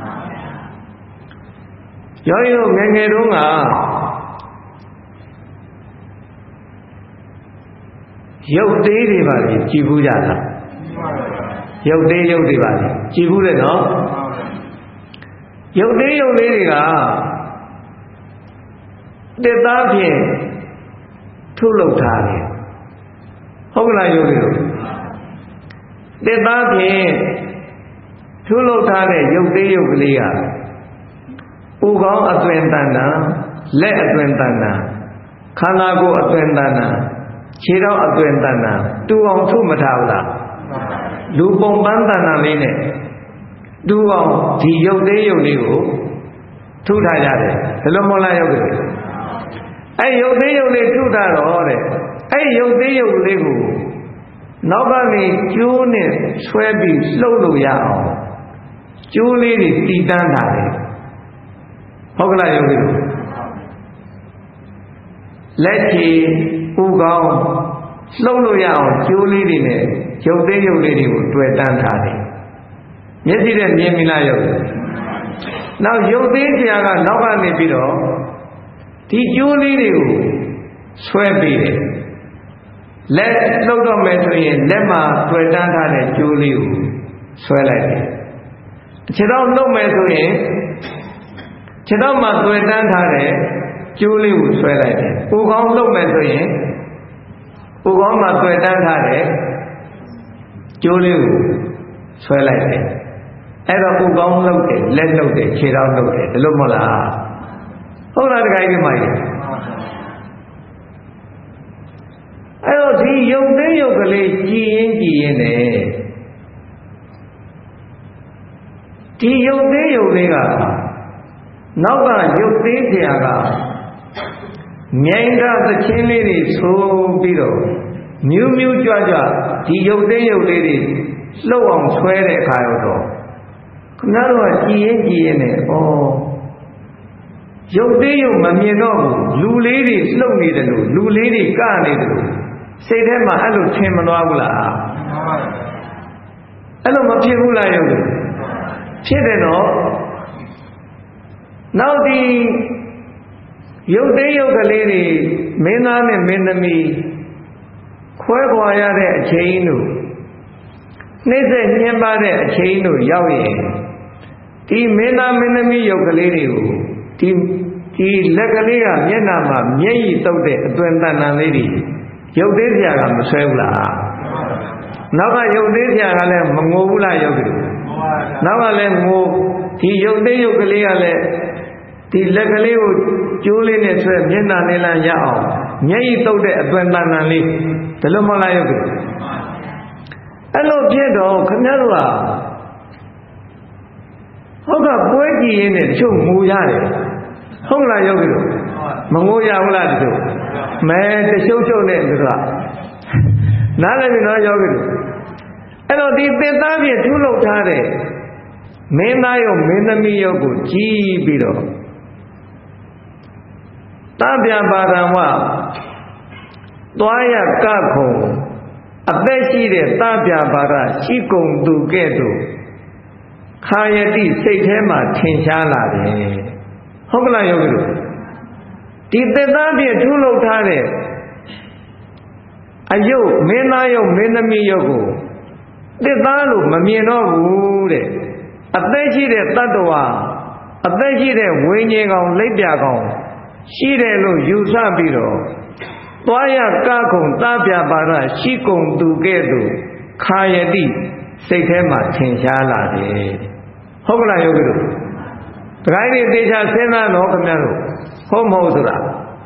ယောဂီတို့ငယ်ငယ်တုန်းကရုပ်သေးတွေပါလေကြည်ဘူးကြတာရုပ်သေးရုပ်တွေပါလေကြည်ဘူးတယ်နော်ရုပ်သေးရုပ်လေးတွေကတစ်သားဖြင့်ထုတ်လုပ်ထားတယ်ဟုတ်ကလားယုတ်လို့တစ်သားဖြင့်ထုတ်လုပ်ထားတဲ့ရုပ်သေးရုပ်ကလေးကဥကောင်းအသွင်တဏ္ဍာလက်အသွင်တဏ္ဍာခန္ဓာကိုယ်အသွင်တဏ္ဍာခြေတော်အသွင်တဏ္ဍာတူအောင်ထုတ်မထားဘူးလားလူပုံပန်းတဏ္ဍာလေးနဲ့တူအောင်ဒီရုပ်သေးရုပ်လေးကိုထုတ်ထားရတယ်ဘယ်လိုမလားရုပ်ကလေးအဲ့ရုပ်သေးရုပ်လေးထုတာတော့တဲ့အဲ့ရုပ်သေးရုပ်လေးကိုနောက်ကနေကျိုးနဲ့ဆွဲပြီးလှုပ်လို့ရအောင်ကျိုးလေးတွေတည်တန်းတာတယ်ဟုတ်ကလားရုပ်လေးလက်ချီဥကောင်းလှုပ်လို့ရအောင်ကျိုးလေးတွေနဲ့ရုပ်သေးရုပ်လေးတွေကိုတွေ့တန်းထားတယ်မျက်စိနဲ့မြင်မိလားရုပ်နောက်ရုပ်သေးဆရာကနောက်ကနေပြီးတော့ဒီကျိုးလေးတွေကိုဆွဲပြီးတယ်လက်လှုပ်တော့မယ်ဆိုရင်လက်မှာတွေ့တန်းထားတဲ့ကျိုးလေးကိုဆွဲလိုက်တယ်ခြေတော်လှုပ်မယ်ဆိုရင်ခြေတော်မှာတွေ့တန်းထားတဲ့ကျိုးလေးကိုဆွဲလိုက်တယ်ဥကောင်းလှုပ်မယ်ဆိုရင်ဥကောင်းမှာတွေ့တန်းထားတဲ့ကျိုးလေးကိုဆွဲလိုက်တယ်အဲ့တော့ဥကောင်းလှုပ်တယ်လက်လှုပ်တယ်ခြေတော်လှုပ်တယ်ဒါလို့မဟုတ်လားဟုတ်လားတခါကြီးမကြီးအဲ့တော့ဒီယုံသိယုတ်ကလေးကြည်ရင်ကြည်ရင်နဲ့ဒီယုံသိယုတ်လေးကနောက်ကယုတ်သေးဆရာကမြိုင်တာသချင်းလေးတွေဆိုပြီးတော့မြူးမြူးကြွကြွဒီယုတ်သိယုတ်လေးတွေလှုပ်အောင်ဆွဲတဲ့အခါတော့ခဏတော့ကြည်ရင်ကြည်ရင်နဲ့ဩရုပ်သေးရုပ်မမြင်တော့ဘူးလူလေးတွေလှုပ်နေတယ်လို့လူလေးတွေကနေတယ်လို့စိတ်ထဲမှာအဲ့လိုထင်မသွားဘူးလားအဲ့လိုမဖြစ်ဘူးလားရုပ်ဖြစ်တယ်တော့နောက်ဒီရုပ်သေးရုပ်ကလေးတွေမင်းသားနဲ့မင်းသမီးခွဲခွာရတဲ့အချိန်တို့နှိမ့်ဆက်ညှင်းပါတဲ့အချိန်တို့ရောက်ရင်ဒီမင်းသားမင်းသမီးရုပ်ကလေးတွေကိုဒီဒီလက်ကလေးကမျက်နှာမှာမျက်ရည်တုပ်တဲ့အသွင်တန်တန်လေးတွေရုပ်သေးစရာကမဆွဲဘူးလားနောက်ကရုပ်သေးစရာကလည်းမငိုဘူးလားရုပ်ကလေးနောက်ကလည်းငိုဒီရုပ်သေးရုပ်ကလေးကလည်းဒီလက်ကလေးကိုကျိုးလေးနဲ့ဆွဲမျက်နှာနဲ့လမ်းရအောင်မျက်ရည်တုပ်တဲ့အသွင်တန်တန်လေးဒါလို့မလားရုပ်ကလေးအဲ့လိုဖြစ်တော့ခင်ဗျားတို့ကဟုတ်ကပွဲကြည့်ရင်းနဲ့တချို့ငိုရတယ်ဟုတ်လားယောဂီတို့မငိုရဘူးလားတချို့မဲတချို့ချို့နဲ့သူကနားလည်ပြီနော်ယောဂီတို့အဲ့တော့ဒီသင်္သားဖြင့်ထူးလုပ်ထားတဲ့မင်းသားရောမင်းသမီးရောကိုကြည်ပြီးတော့တပြပါရံဝသွားရကခုံအသက်ရှိတဲ့တပြပါရရှိကုံသူကဲ့သို့ခာယတိစိတ်ထဲမှာထင်ရှားလာတယ်ဟုတ်ကလားယောဂီတို့ဒီသစ္စာဖြင့်ထူးလုပ်ထားတဲ့အယုတ်မင်းသားယုတ်မင်းသမီးယုတ်ကိုသစ္စာလို့မမြင်တော့ဘူးတဲ့အသက်ရှိတဲ့တတ္တဝါအသက်ရှိတဲ့ဝိညာဉ်ကောင်လိပ်ပြကောင်ရှိတယ်လို့ယူဆပြီးတော့သွားရကခုံတပြပါရရှိကုံသူကဲ့သို့ခာယတိစိတ်ထဲမှာထင်ရှားလာတယ်ဟုတ်ကလားယောဂီတို့တခိုင်းနေတေချာစဉ်းစားတော့ခင်ဗျားတို့ဟုတ်မဟုတ်ဆိုတာ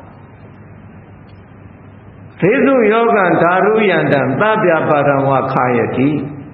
ဒေသုယောဂံဓာရုယန္တံသဗ္ဗပါရံဝခာယတိ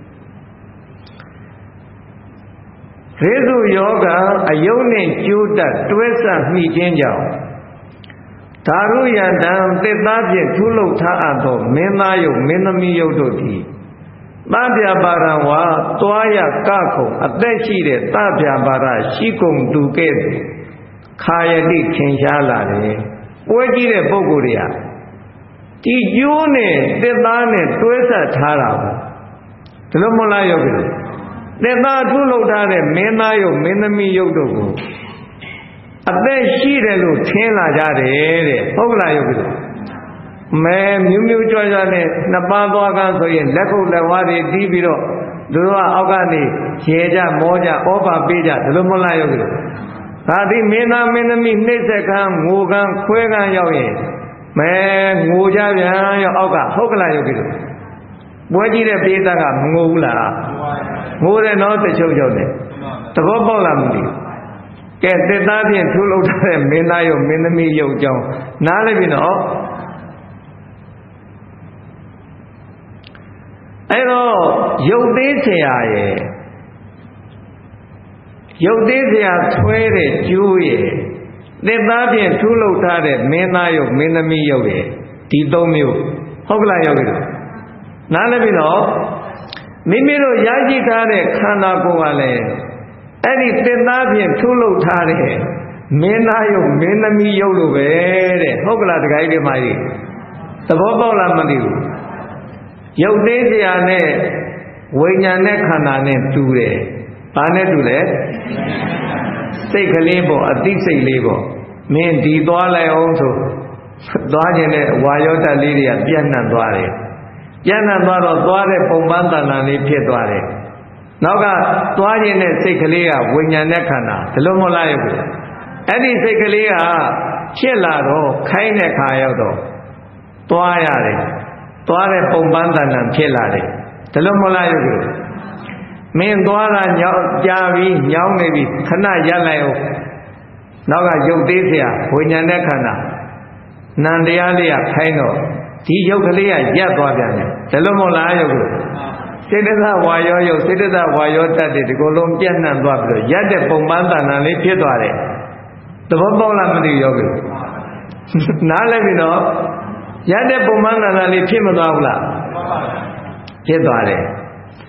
ဒေသုယောဂံအယုံနဲ့ကျိုးတက်တွဲဆက်မိခြင်းကြောင့်ဓာရုယန္တံသစ္စာဖြင့်ထူးလုပ်ထားအပ်သောမင်းသားယုတ်မင်းသမီးယုတ်တို့သည်သဗ္ဗပါရံဝါသွားရကခုံအသက်ရှိတဲ့သဗ္ဗပါရရှိကုံသူကဲ့သို့ခာယတိထင်ရှားလာတယ်ပွဲကြည့်တဲ့ပုဂ္ဂိုလ်တွေကဒီကျိုးနဲ့သစ္စာနဲ့တွဲဆက်ထားတာပေါ့ဒီလိုမလားယောဂီသစ္စာထုလုပ်ထားတဲ့မင်းသားယုတ်မင်းသမီးယုတ်တို့ကိုအသက်ရှိတယ်လို့ထင်လာကြတယ်တဲ့ဟုတ်လားယောဂီမဲမြူးမြူးကြွကြွနဲ့နှစ်ပါးသွားကန်းဆိုရင်လက်ခုပ်လက်ဝါးတွေတီးပြီးတော့သူတို့ကအောက်ကနေရေကြမောကြဩဘာပေးကြဒီလိုမလားယောဂီတို့ဒါဒီမင်းသားမင်းသမီးနှိမ့်ဆက်ကန်းငိုကန်းခွဲကန်းရောက်ရင်မဲငိုကြပြန်ရောအောက်ကဟုတ်ကလားယောဂီတို့ပွဲကြည့်တဲ့ပိဋကကမငိုဘူးလားငိုတယ်နော်တချို့ချုပ်တယ်သဘောပေါက်လားမသိဘူးကဲသစ္စာဖြင့်ထူးလုပ်ထားတဲ့မင်းသားယုတ်မင်းသမီးယုတ်ကြောင်းနားလည်ပြီနော်အဲ့တော့ရုပ်သေးဆရာရဲ့ရုပ်သေးဆရာဆွဲတဲ့ကျိုးရဲ့သစ္စာဖြင့်ထူးလုပ်ထားတဲ့မင်းသားယုတ်မင်းသမီးယုတ်ရဲ့ဒီသုံးမျိုးဟုတ်ကလားယောဂီတို့နားလည်ပြီနော်မိမိတို့ရရှိထားတဲ့ခန္ဓာကိုယ်ကလည်းအဲ့ဒီသစ္စာဖြင့်ထူးလုပ်ထားတဲ့မင်းသားယုတ်မင်းသမီးယုတ်လို့ပဲတဲ့ဟုတ်ကလားတခါကြီးဒီမှာကြီးသဘောပေါက်လားမသိဘူးရုပ်သေးစရာနဲ့ဝိညာဉ်နဲ့ခန္ဓာနဲ့တူတယ်။ဘာနဲ့တူလဲ။စိတ်ကလေးပေါ့အသိစိတ်လေးပေါ့။မင်းဒီသွားလိုက်အောင်ဆိုသွားခြင်းနဲ့ဝါယောဓာတ်လေးတွေကပြန့်နှံ့သွားတယ်။ပြန့်နှံ့သွားတော့သွားတဲ့ပုံပန်းတဏ္ဍာလေးဖြစ်သွားတယ်။နောက်ကသွားခြင်းနဲ့စိတ်ကလေးကဝိညာဉ်နဲ့ခန္ဓာဒီလိုမလားရဲ့။အဲ့ဒီစိတ်ကလေးကဖြစ်လာတော့ခိုင်းတဲ့ခါရောက်တော့သွားရတယ်။သွားတဲ့ပုံပန်းတဏ္ဍာဖြစ်လာတယ်ဒါလို့မလားယောဂီမင်းသွားတာညောင်းကြာပြီးညောင်းနေပြီခဏရပ်လိုက်အောင်နောက်ကရုပ်သေးเสียဝိညာဉ်နဲ့ခန္ဓာနံတရားလေးကခိုင်းတော့ဒီရုပ်ကလေးကရပ်သွားပြန်တယ်ဒါလို့မလားယောဂီစေတသဝါယောယုတ်စေတသဝါယောတတ်တွေဒီကိုယ်လုံးပြန့်နှံ့သွားပြီးတော့ရပ်တဲ့ပုံပန်းတဏ္ဍာလေးဖြစ်သွားတယ်သဘောပေါက်လားမသိယောဂီနားလည်ပြီနော်ရတဲ့ပုံမှန်ကဏ္ဍလေးဖြစ်မသွားဘူးလားဖြစ်သွားတယ်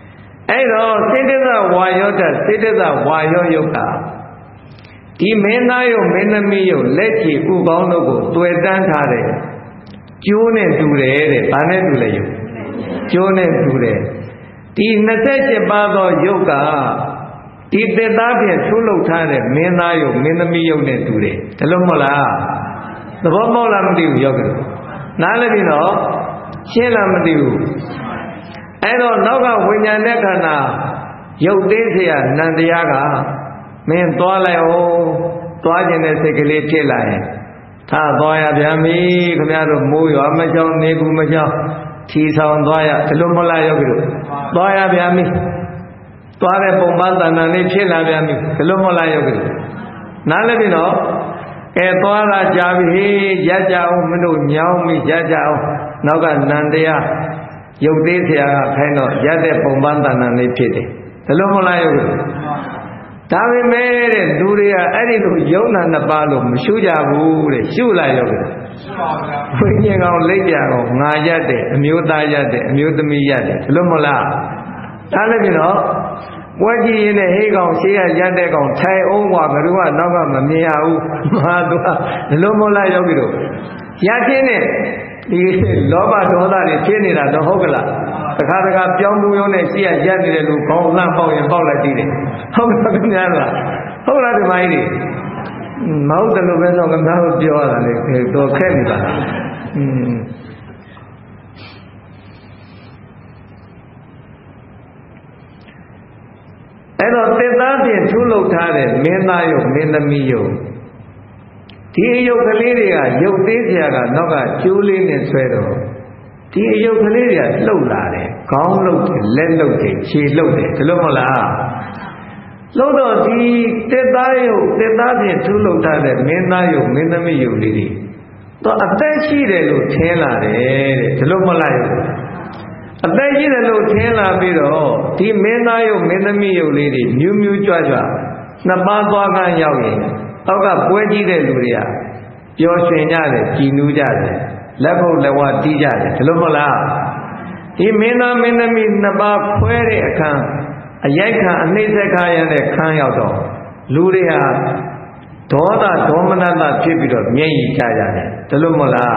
အဲ့တော့စေတသဝါယောတစေတသဝါယောယုတ်ကဒီမင်းသားယုတ်မင်းသမီးယုတ်လက်ချီဥကောင်းတို့ကိုတွေ့တန်းထားတဲ့ကျိုးနဲ့တူတယ်တဲ့ဘာနဲ့တူလဲယုတ်ကျိုးနဲ့တူတယ်ဒီနှစ်ဆယ့်ရှစ်ပါးသောယုတ်ကဒီသစ်သားဖြင့်ထုလုပ်ထားတဲ့မင်းသားယုတ်မင်းသမီးယုတ်နဲ့တူတယ်ဒါလို့မဟုတ်လားသဘောပေါက်လားမသိဘူးယောဂီနားလည်ပြီနော်ရှင်းလားမသိဘူးအဲ့တော့နောက်ကဝိညာဉ်နဲ့ခန္ဓာရုပ်သေးเสียနံတရားကမင်းသွားလိုက်အောင်သွားခြင်းတဲ့စိတ်ကလေးဖြစ်လာရင်သာသွားရပြန်ပြီခင်ဗျားတို့မိုးရွာမချောင်းနေဘူးမချောင်းထီဆောင်သွားရဒီလိုမလားယောဂီတို့သွားရပြန်ပြီသွားတဲ့ပုံမှန်တဏ္ဍာလေးဖြစ်လာပြန်ပြီဒီလိုမလားယောဂီတို့နားလည်ပြီနော်အဲသွားတာကြာပြီရကြအောင်မလို့ညောင်းပြီရကြအောင်နောက်ကနံတရားရုပ်သေးဆရာကခိုင်းတော့ရတဲ့ပုံပန်းတဏ္ဍာလေးဖြစ်တယ်ဒါလို့မလားယုတ်ဒါပေမဲ့တဲ့လူတွေကအဲ့ဒီလိုယုံနာနှစ်ပါးလို့မရှုကြဘူးတဲ့ရှုလာယုတ်ရှုပါဗျာဘုရင်ကောင်လက်ကြကောင်ငါရက်တယ်အမျိုးသားရက်တယ်အမျိုးသမီးရက်တယ်ဒါလို့မလားဒါလည်းပြီနော်ပွဲကြည့်ရင်လည်းဟေးကောင်ရှေးရရက်တဲ့ကောင်ထိုင်အောင်กว่าဘယ်သူကနောက်ကမမြင်ရဘူးမဟာသူကဒါလို့မလားယောဂီတို့ရချင်းနဲ့ဒီလောဘဒေါသတွေဖြစ်နေတာတော့ဟုတ်ကလားတခါတခါပြောင်းမှုရုံးနဲ့ရှေ့ရရက်နေတဲ့လူခေါင်းလှမ်းပေါက်ရင်ပေါက်လိုက်သေးတယ်ဟုတ်ကဲ့ခင်ဗျာလားဟုတ်လားဒီမိုင်းတွေမဟုတ်တယ်လို့ပဲတော့ခင်ဗျားတို့ပြောရတာလေတော့ခက်နေပါလားอืมအဲ့တော့သစ်သားဖြင့်ထုလုပ်ထားတဲ့မင်းသားယုတ်မင်းသမီးယုတ်ဒီအယုတ်ကလေးတွေကယုတ်သေးစရာကနောက်ကကျိုးလေးနဲ့ဆွဲတော့ဒီအယုတ်ကလေးတွေကလှုပ်လာတယ်ခေါင်းလှုပ်တယ်လက်လှုပ်တယ်ခြေလှုပ်တယ်ဒီလိုမဟုတ်လားလှုပ်တော့ဒီသစ်သားယုတ်သစ်သားဖြင့်ထုလုပ်ထားတဲ့မင်းသားယုတ်မင်းသမီးယုတ်လေးတွေတော့အသက်ရှိတယ်လို့ထင်လာတယ်တဲ့ဒီလိုမဟုတ်လားအသက်ရှိတယ်လို့ထင်လာပြီးတော့ဒီမင်းသားယုတ်မင်းသမီးယုတ်လေးတွေမြူးမြူးကြွကြွနှစ်ပါးသွားကန်းရောက်ရင်အောက်ကပွဲကြီးတဲ့လူတွေကပျော်ရွှင်ကြတယ်ကြည်နူးကြတယ်လက်ဖုတ်လက်ဝါးတီးကြတယ်ဒီလိုမဟုတ်လားဒီမင်းသားမင်းသမီးနှစ်ပါးခွဲတဲ့အခန်းအရိုက်ခံအနှိမ့်ဆက်ခါရတဲ့ခန်းရောက်တော့လူတွေဟာဒေါသဒေါမနတဖြစ်ပြီးတော့မျက်ရည်ကျကြတယ်ဒီလိုမဟုတ်လား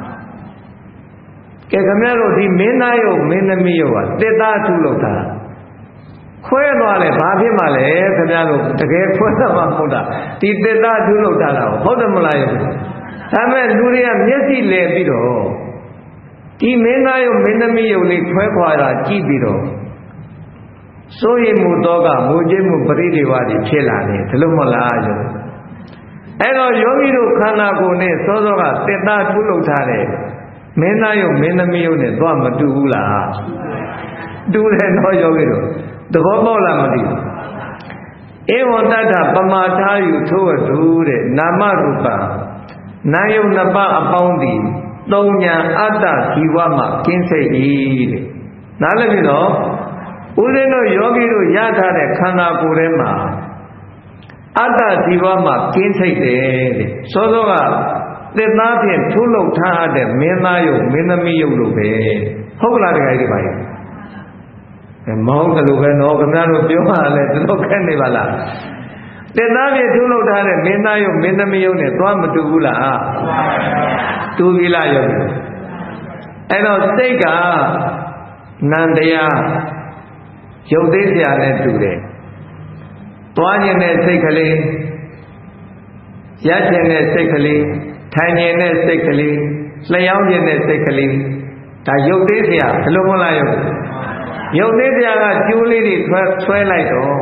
ကဲခင်ဗျားတို့ဒီမင်းသားယုတ်မင်းသမီးယုတ်ကတစ်သားထုလုပ်တာခွဲသွားတယ်ဘာဖြစ်မှလဲခင်ဗျားတို့တကယ်ခွဲတာမှမဟုတ်တာဒီတစ်သားထုလုပ်တာတော့ဟုတ်တယ်မလားယုတ်ဒါမဲ့လူတွေကမျက်စိလဲပြီးတော့ဒီမင်းသားယုတ်မင်းသမီးယုတ်လေးခွဲခွာတာကြည့်ပြီးတော့စိုးရိမ်မှုတော့ကငိုကြိမ်မှုပရိဒီဝါတွေဖြစ်လာတယ်ဒီလိုမဟုတ်လားယုတ်အဲ့တော့ယောဂီတို့ခန္ဓာကိုယ်နဲ့စောစောကတစ်သားထုလုပ်ထားတယ်မင်းသားယုတ်မင်းသမီးယုတ်နဲ့သွားမတူဘူးလားတူတယ်တော့ယောဂီတို့သဘောပေါက်လားမသိဘူးဧဝံတတ္ထပမာထားယူထို့အတူတဲ့နာမရူပနာယုတ်နှစ်ပါးအပေါင်းသည်သုံးညာအတ္တဇီဝမှာကင်းစိတ်၏တဲ့နားလည်ပြီနော်ဦးဇင်းတို့ယောဂီတို့ရထားတဲ့ခန္ဓာကိုယ်ထဲမှာအတ္တဇီဝမှာကင်းစိတ်တယ်တဲ့စောစောကသစ်သားဖြင့်ထုလုပ်ထားတဲ့မင်းသားယုတ်မင်းသမီးယုတ်လို့ပဲဟုတ်လားတခါကြီးပါရဲ့မဟုတ်တယ်လို့ပဲနော်ခင်ဗျားတို့ပြောမှလည်းတော်တော်ခက်နေပါလားသစ်သားဖြင့်ထုလုပ်ထားတဲ့မင်းသားယုတ်မင်းသမီးယုတ်နဲ့သွားမတူဘူးလားတူပြီလားယုတ်အဲ့တော့စိတ်ကနံတရားယုတ်သေးစရာနဲ့တူတယ်သွားခြင်းတဲ့စိတ်ကလေးရခြင်းတဲ့စိတ်ကလေးထိုင်ခြင်းတဲ့စိတ်ကလေးလျှောင်းခြင်းတဲ့စိတ်ကလေးဒါယုတ်သေးစရာဘယ်လိုမလားယုတ်ယုတ်သေးစရာကကျိုးလေးတွေဆွဲဆွဲလိုက်တော့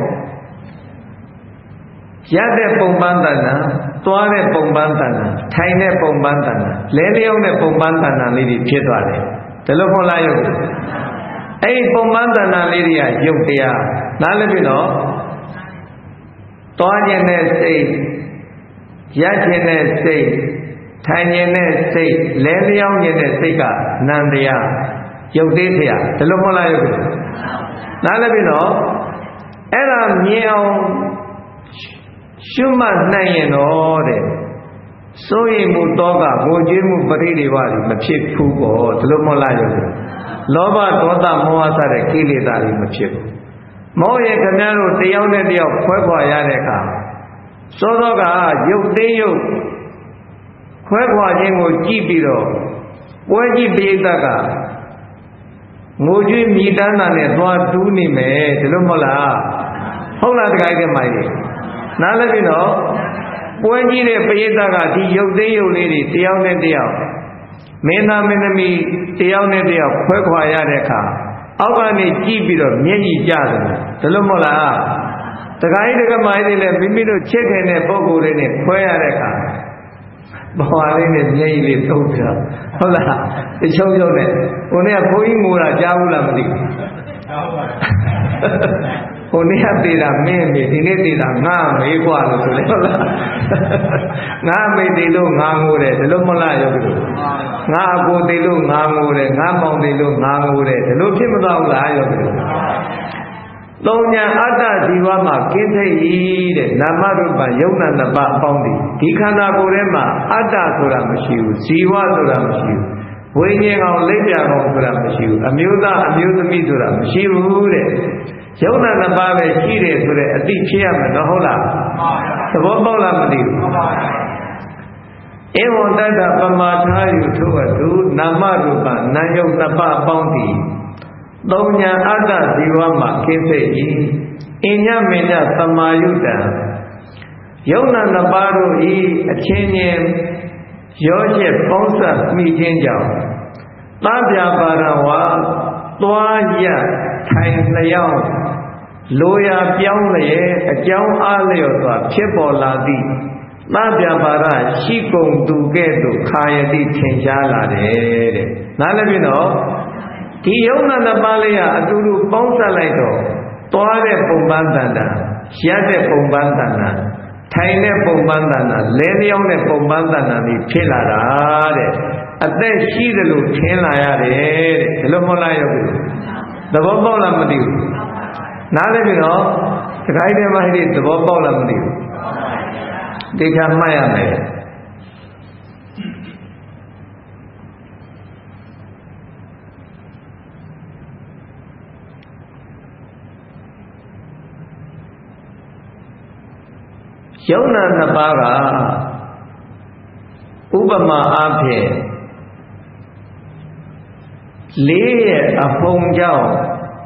ရတဲ့ပုံပန်းတဏ္ဍာသွားတဲ့ပုံပန်းတဏ္ဍာထိုင်တဲ့ပုံပန်းတဏ္ဍာလဲလျောင်းတဲ့ပုံပန်းတဏ္ဍာလေးတွေဖြစ်သွားတယ်ဒါလို့မဟုတ်လားယုတ်အဲ့ဒီပုံပန်းတဏ္ဍာလေးတွေကယုတ်တရားနားလည်ပြီနော်သွားခြင်းတဲ့စိတ်ရခြင်းတဲ့စိတ်ထိုင်ခြင်းတဲ့စိတ်လဲလျောင်းခြင်းတဲ့စိတ်ကနံတရားယုတ်သေးစရာဒါလို့မဟုတ်လားယုတ်နားလည်ပြီနော်အဲ့ဒါမြင်အောင်ရှုမှတ်နိုင်ရင်တော့တဲ့စိုးရိမ်မှုတော့ကငိုကြွေးမှုပရိဒီဝါတွေမဖြစ်ဘူးပေါ့ဒါလို့မဟုတ်လားယုတ်လောဘဒေါသမောဟစတဲ့ကိလေသာတွေမဖြစ်ဘူးမောရဲ့ခင်ဗျားတို့တယောက်နဲ့တယောက်ခွဲခွာရတဲ့အခါစောစောကရုပ်သိမ်းရုပ်ခွဲခွာခြင်းကိုကြည့်ပြီးတော့ပွဲကြည့်ပိဋကကငိုကြွေးမြည်တမ်းတာနဲ့သွားတူးနေမယ်ဒီလိုမဟုတ်လားဟုတ်လားတခါတည်းမိုက်နားလည်ပြီနော်ပွဲကြည့်တဲ့ပိဋကကဒီရုပ်သိမ်းရုပ်လေးတွေတယောက်နဲ့တယောက်မင်းသားမင်းသမီးတယောက်နဲ့တယောက်ခွဲခွာရတဲ့အခါအောက်ကနေကြည့်ပြီးတော့မျက်ရည်ကျတယ်ဒါလို့မဟုတ်လားတခါကြီးတခါမိုင်းတွေလည်းမိမိတို့ချစ်ခင်တဲ့ပုဂ္ဂိုလ်တွေနဲ့ခွဲရတဲ့အခါဘဝလေးနဲ့မျက်ရည်လေးသုံးပြဟုတ်လားတချုံချုံနဲ့ဟိုနေ့ကဘုန်းကြီးငိုတာကြားဘူးလားမသိဘူးဟိုနေ့ကသေးတာမင်းမေဒီနေ့သေးတာငါမေးกว่าလို့ဆိုလေဟုတ်လားငါမေသေးလို့ငါငိုတယ်ဒီလိုမလားယောဂီတို့ငါအကိုသေးလို့ငါငိုတယ်ငါမောင်သေးလို့ငါငိုတယ်ဒီလိုဖြစ်မသွားဘူးလားယောဂီတို့သုံးညာအတ္တဇီဝမှာကင်းထိတ်ဤတဲ့နာမရူပယုံနာနှစ်ပါးအပေါင်းဒီဒီခန္ဓာကိုယ်ထဲမှာအတ္တဆိုတာမရှိဘူးဇီဝဆိုတာမရှိဘူးဝိညာဉ်ကောင်လက်ပြကောင်ဆိုတာမရှိဘူးအမျိုးသားအမျိုးသမီးဆိုတာမရှိဘူးတဲ့ယုံနာနှစ်ပါးပဲရှိတယ်ဆိုတဲ့အသိဖြစ်ရမယ်နော်ဟုတ်လားသဘောပေါက်လားမသိဘူးဧဝံတတ္တပမာထာယုထို့အတူနာမရူပနာယုံနှစ်ပါးအပေါင်းဒီသုံးညာအတ္တဇီဝမှာကိစ္စဤအညမင်းညသမာယုတံယုံနာနှစ်ပါးတို့ဤအချင်းချင်းရောချက်ပေါင်းစပ်မိခြင်းကြောင့်သဗ္ဗပါရဝါသွားရထိုင်လျောင်းလိုရာပြောင်းလျက်အကြောင်းအားလျော်စွာဖြစ်ပေါ်လာသည့်သဗ္ဗပါရရှိကုန်သူကဲ့သို့ခာယတိထင်ရှားလာတယ်တဲ့နားလည်ပြီနော်ဒီယုံနာနှစ်ပါးလေးဟာအတူတူပေါင်းစပ်လိုက်တော့သွားတဲ့ပုံပန်းတန်တာရက်တဲ့ပုံပန်းတန်တာထိုင်တဲ့ပုံပန်းတန်တာလဲလျောင်းတဲ့ပုံပန်းတန်တာဒီဖြစ်လာတာတဲ့အသက်ရှိတယ်လို့ထင်လာရတယ်တဲ့ဒီလိုမဟုတ်လားယောဂီသဘောပေါက်လားမသိဘူးနားလည်ပြီနော်တခါတည်းမှဟိဒီသဘောပေါက်လားမသိဘူးတေချာမှတ်ရမယ်ယုံနာနှစ်ပါးကဥပမာအားဖြင့်လေးရဲ့အဖုံကြောင့်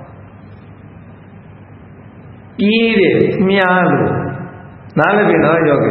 ပြီးတဲ့မြားလို့နားလည်ပြီနော်ယောဂီ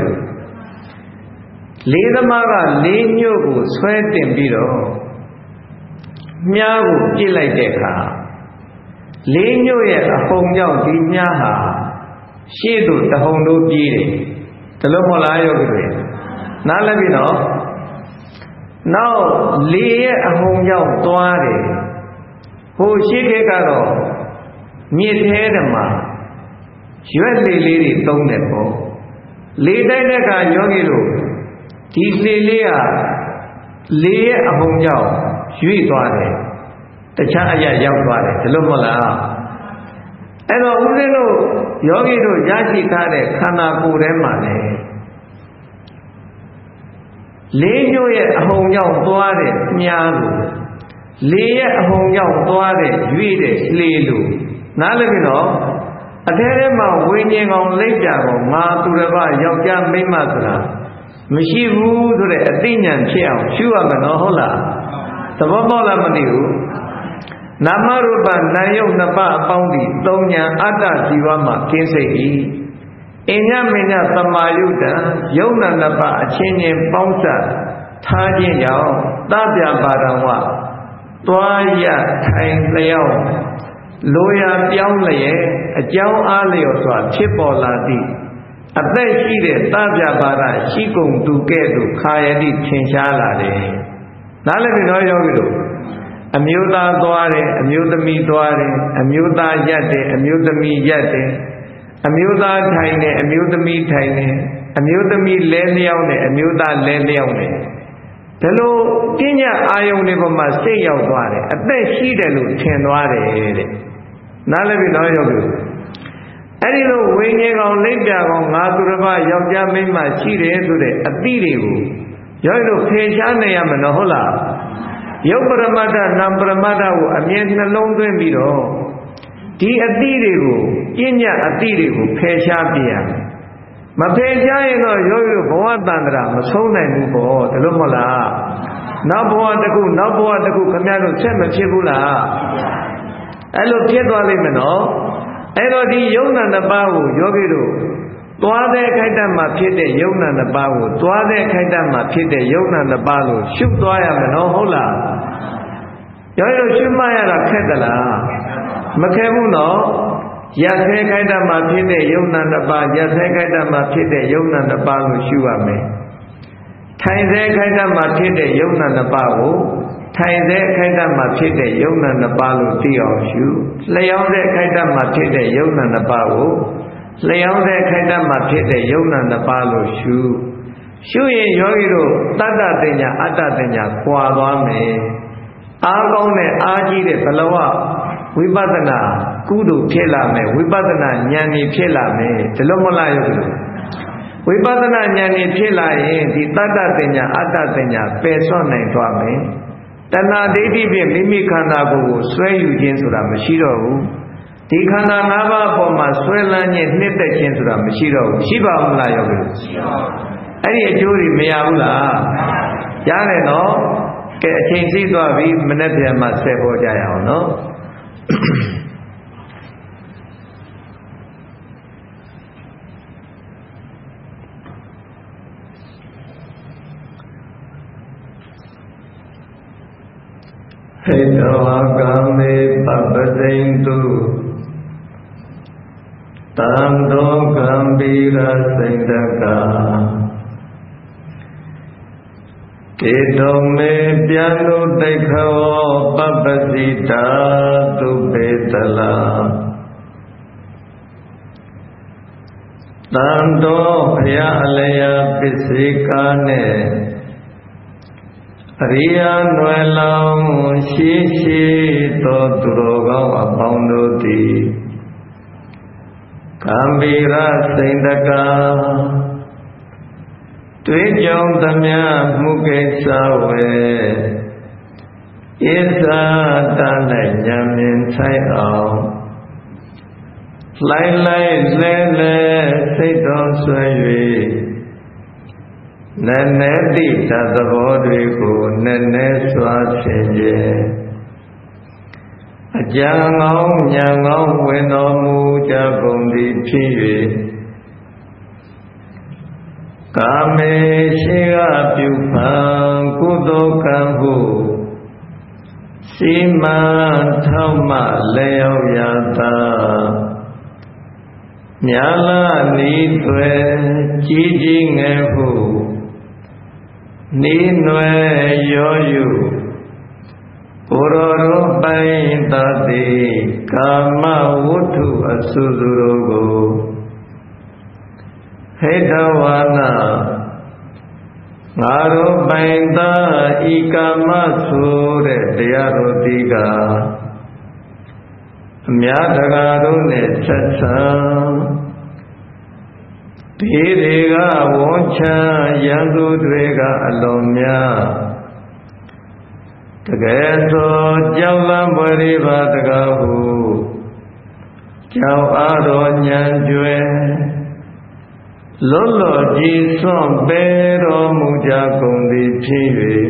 လေးသမားကလေးညို့ကိုဆွဲတင်ပြီးတော့မြားကိုပြစ်လိုက်တဲ့အခါလေးညို့ရဲ့အဖုံကြောင့်ဒီမြားဟာရှေ့သို့တဟုန်တို့ပြေးတယ်ဒါလို့မဟုတ်လားယောဂီတွေနားလည်ပြီနော်နောက်လေရဲ့အဟုန်ကြောင့်သွားတယ်ဟိုရှိခဲ့ကတော့မြစ်သေးတယ်မှာရွက်လေလေးတွေသုံးတယ်ပေါ့လေတိုက်တဲ့အခါယောဂီတို့ဒီလေလေးကလေရဲ့အဟုန်ကြောင့်ရွေ့သွားတယ်တခြားအရာရောက်သွားတယ်ဒါလို့မဟုတ်လားအဲ့တော့ဦးဇင်းတို့ယောဂီတို့ရရှိထားတဲ့ခန္ဓာကိုယ်ထဲမှာလေလေးညို့ရဲ့အဟုန်ကြောင့်သွားတဲ့မြားကိုလေးရဲ့အဟုန်ကြောင့်သွားတဲ့ရွေ့တဲ့လေလို့နားလည်ပြီနော်အထဲထဲမှာဝိညာဉ်ကောင်လိပ်ပြကောင်ငါသူတစ်ပါးယောက်ျားမိန်းမဆိုတာမရှိဘူးဆိုတဲ့အသိဉာဏ်ဖြစ်အောင်ရှုရမယ်နော်ဟုတ်လားသဘောပေါက်လားမသိဘူးနာမရူပနာယုတ်နှစ်ပါးအပေါင်းဒီသုံးညာအတ္တဇီဝမှာကင်းစိတ်၏အညမညသမာယုတံယုံနာနှစ်ပါးအချင်းချင်းပေါင်းစပ်ထားခြင်းကြောင့်သဗ္ဗပါရဝသွားရထိုင်လျောင်းလိုရာပြောင်းလျက်အကြောင်းအားလျော်စွာဖြစ်ပေါ်လာသည့်အသက်ရှိတဲ့သဗ္ဗပါရရှိကုန်သူကဲ့သို့ခာယတိထင်ရှားလာတယ်နားလည်ပြီနော်ယောဂီတို့အမျိုးသားသွားတယ်အမျိုးသမီးသွားတယ်အမျိုးသားရက်တယ်အမျိုးသမီးရက်တယ်အမျိုးသားထိုင်တယ်အမျိုးသမီးထိုင်တယ်အမျိုးသမီးလဲလျောင်းတယ်အမျိုးသားလဲလျောင်းတယ်ဒါလို့ပညာအာယုန်တွေပေါ်မှာစိတ်ရောက်သွားတယ်အသက်ရှိတယ်လို့ထင်သွားတယ်တဲ့နားလည်ပြီနော်ယောဂီအဲ့ဒီလိုဝိညာဉ်ကောင်လိပ်ပြကောင်ငါသူတစ်ပါးယောက်ျားမိန်းမရှိတယ်ဆိုတဲ့အတိတွေကိုယောဂီတို့ဖယ်ရှားနေရမယ်နော်ဟုတ်လားယုတ်ပရမတ္ထနာမ်ပရမတ္ထကိုအမြဲနှလုံးသွင်းပြီးတော့ဒီအတိတွေကိုပညာအတိတွေကိုဖယ်ရှားပြရမဖယ်ရှားရင်တော့ယောဂီတို့ဘဝတန်ត្រာမဆုံးနိုင်ဘူးပေါ့ဒါလို့မဟုတ်လားနောက်ဘဝတစ်ခုနောက်ဘဝတစ်ခုခင်ဗျားတို့ဆက်မဖြစ်ဘူးလားအဲ့လိုဖြစ်သွားလိမ့်မယ်နော်အဲ့တော့ဒီယုံနာနှစ်ပါးကိုယောဂီတို့သွားတဲ့ခိုက်တတ်မှာဖြစ်တဲ့ယုံနာနှစ်ပါးကိုသွားတဲ့ခိုက်တတ်မှာဖြစ်တဲ့ယုံနာနှစ်ပါးကိုရှုသွားရမယ်နော်ဟုတ်လားယောဂီတို့ရှုမှတ်ရတာခက်သလားမခဲဘူးနော်ရသေးခိုက်တတ်မှာဖြစ်တဲ့ယုံနာနှစ်ပါးရသေးခိုက်တတ်မှာဖြစ်တဲ့ယုံနာနှစ်ပါးကိုရှုရမယ်ထိုင်သေးခိုက်တတ်မှာဖြစ်တဲ့ယုံနာနှစ်ပါးကိုထိုင်သေးခိုက်တတ်မှာဖြစ်တဲ့ယုံနာနှစ်ပါးလို့သိအောင်ရှုလျှောင်းသေးခိုက်တတ်မှာဖြစ်တဲ့ယုံနာနှစ်ပါးကိုလျှောင်းသေးခိုက်တတ်မှာဖြစ်တဲ့ယုံနာနှစ်ပါးလို့ရှုရှုရင်ယောဂီတို့တတ္တပညာအတ္တပညာခွာသွားမယ်အားကောင်းတဲ့အားကြီးတဲ့ဘလဝဝိပဿနာကုသိုလ်ဖြစ်လာမယ်ဝိပဿနာဉာဏ်ကြီးဖြစ်လာမယ်ဒီလိုမလားယောဂီဝိပဿနာဉာဏ်ကြီးဖြစ်လာရင်ဒီတတ္တပညာအတ္တပညာပယ်စွန့်နိုင်သွားမယ်တဏှာဒိဋ္ဌိဖြင့်မိမိခန္ဓာကိုယ်ကိုဆွဲယူခြင်းဆိုတာမရှိတော့ဘူးဒီခန္ဓာ၅ပါးအပေါ်မှာဆွဲလန်းခြင်းနှစ်သက်ခြင်းဆိုတာမရှိတော့ဘူးရှိပါဦးမလားယောဂီရှိပါဘူးအဲ့ဒီအကျိုးတွေမရဘူးလားရတယ်နော်ကဲအချိန်စီးသွားပြီမနေ့ပြန်မှဆက်ဟောကြရအောင်နော်ဟိတဝကံမေပပတိန်တုတံတောကံဘိရစိတ်တကကေတုံမေပြန်လုတိခဝပပတိတာသူပေတလာတံတောဘုရားအလျာပစ္စည်းကားနဲ့အရိယာနွယ်လောင်းရှိရှိသောသူတော်ကောင်းအပေါင်းတို့သည်ကံဗီရစိန်တကာတွေ့ကြောင်းသမျှမှုကိစ္စဝေဣဇာတ၌ဉာဏ်မြင်ဆိုင်အောင်လိုက်လိုက်လဲလဲစိတ်တော်ဆွဲ၍နည်းနည်းတိတသဘောတွေကိုနည်းနည်းစွာဆင်ခြင်အကြံကောင်းဉာဏ်ကောင်းဝင်တော်မူကြကုန်သည်ဖြစ်၍ကာမေရှိကပြုဖန်ကုသိုလ်ကံဟုစီမံထောက်မှလျောက်ရတာမြာလာနီးသွဲကြီးကြီးငယ်ဟုနီးနွယ်ရောယူကိုရောရောပိုင်တတိကာမဝတ္ထုအစုစုတို့ကိုဟိတဝါနာငါတို့ပိုင်သာဤကာမဆိုတဲ့တရားတော်ဒီကအများတကာတို့နဲ့ဆက်ဆံဒီတွေကဝန်ချရန်သူတွေကအလုံးများတကယ်ဆိုကြောက်လန့်ပွေရိပါတကားဟုကြောက်အားတော်ဉာဏ်ကျွဲလွတ်လွတ်ကြည်စွန့်ပေတော်မူကြကုန်သည်ဖြစ်၍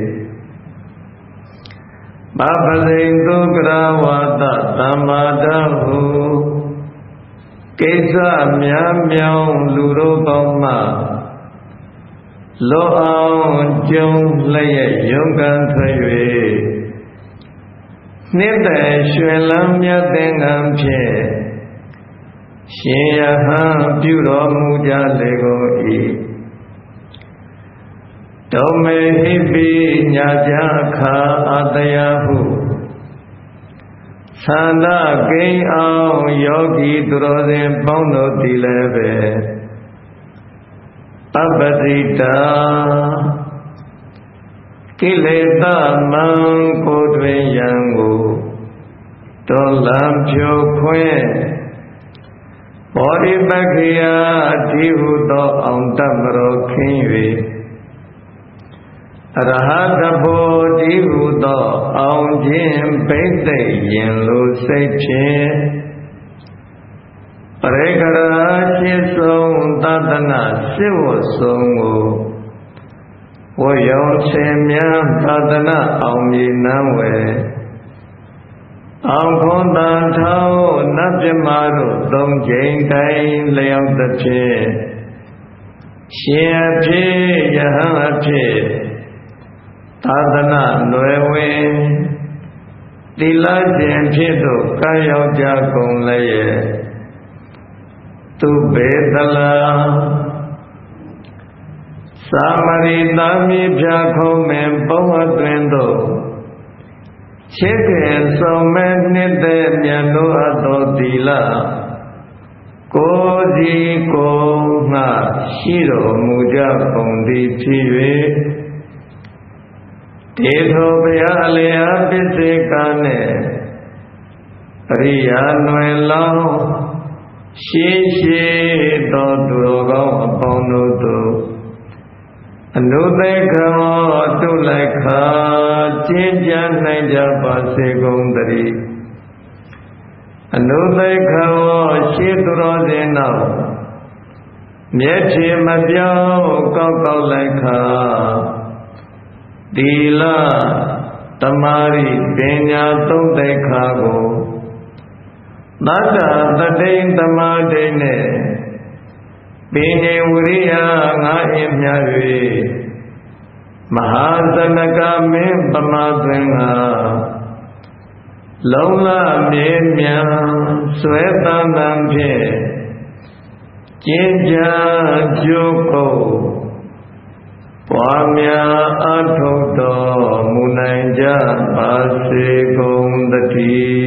ပပလိန်သုကရဝါဒသမ္မာတဟုကိစ္စများမြောင်လူတို့ပေါင်းမှလောအောင်ကျုံလျက်ယုံကန်ထွေ၍နှစ်သက်ရွှင်လန်းမြတ်သင်္ကန်းဖြင့်ရှင်ယဟန်ပြုတော်မူကြလေကုန်၏ဒုမေဟိပိညာကြခာအတယဟုသန္တာကိဉ္အောင်ယောဂီသူတော်စင်ပေါင်းတို့သည်လည်းပဲအပတိတာကိလေသာမံကိုတွင်ယံကိုတော်လံဖြိုခွင်းဘောဓိပက္ခိယအတိဟုသောအောင်တမရောခင်း၍အရဟတဘောတိဟုသောအောင်ခြင်းပိဋိယင်လိုစိတ်ဖြင့်ရေကရာရှိဆုံးသတ္တနာစစ်ဝတ်ဆုံးကိုဝယုံရှင်များသာသနာအောင်မြင်နန်းဝယ်အောင်ခွန်တန်ထောင်းနတ်ပြမတို့သုံးချိန်တိုင်းလျောက်သဖြင့်ရှင်အဖြစ်ယဟန်အဖြစ်သာသနာຫນွယ်ဝင်သီလရှင်ဖြစ်သို့ကံရောက်ကြကုန်လည်းရဲ့သူဘေသလာသာမရိသာမိဖြာခုံးမဲ့ဘုံအတွင်သို့ချစ်ခင်ဆုံးမဲ့နှစ်သက်မြတ်တို့အပ်သောသီလကိုယ်စီကိုယ်ငှရှိတော်မူကြကုန်သည်ဖြစ်၍တေသောဘုရားအလျာပစ္စေကနဲ့ပရိယာနွယ်လောင်းရှိရှိသောသူတော်ကောင်းအပေါင်းတို့တို့အနုသေခောတုလိုက်ခါကျင့်ကြံနိုင်ကြပါစေကုန်သတည်းအနုသေခောရှိသူတော်စင်နောက်မျက်ခြေမပြောင်းကောက်ကောက်လိုက်ခါသီလသမာဓိပညာသုံးသေခါကိုသတ္တတတိန်သမာဓိနဲ့ပင်ဉ္ဝရိယငါးအင်းမြ၍မဟာသနကမင်းပမာသွင်ကလုံလမြေမြန်ဆွဲတန်တန်ဖြင့်ကျင့်ကြံကြိုးကိုပွားများအထုတ်တော်မူနိုင်ကြပါစေကုန်သတည်း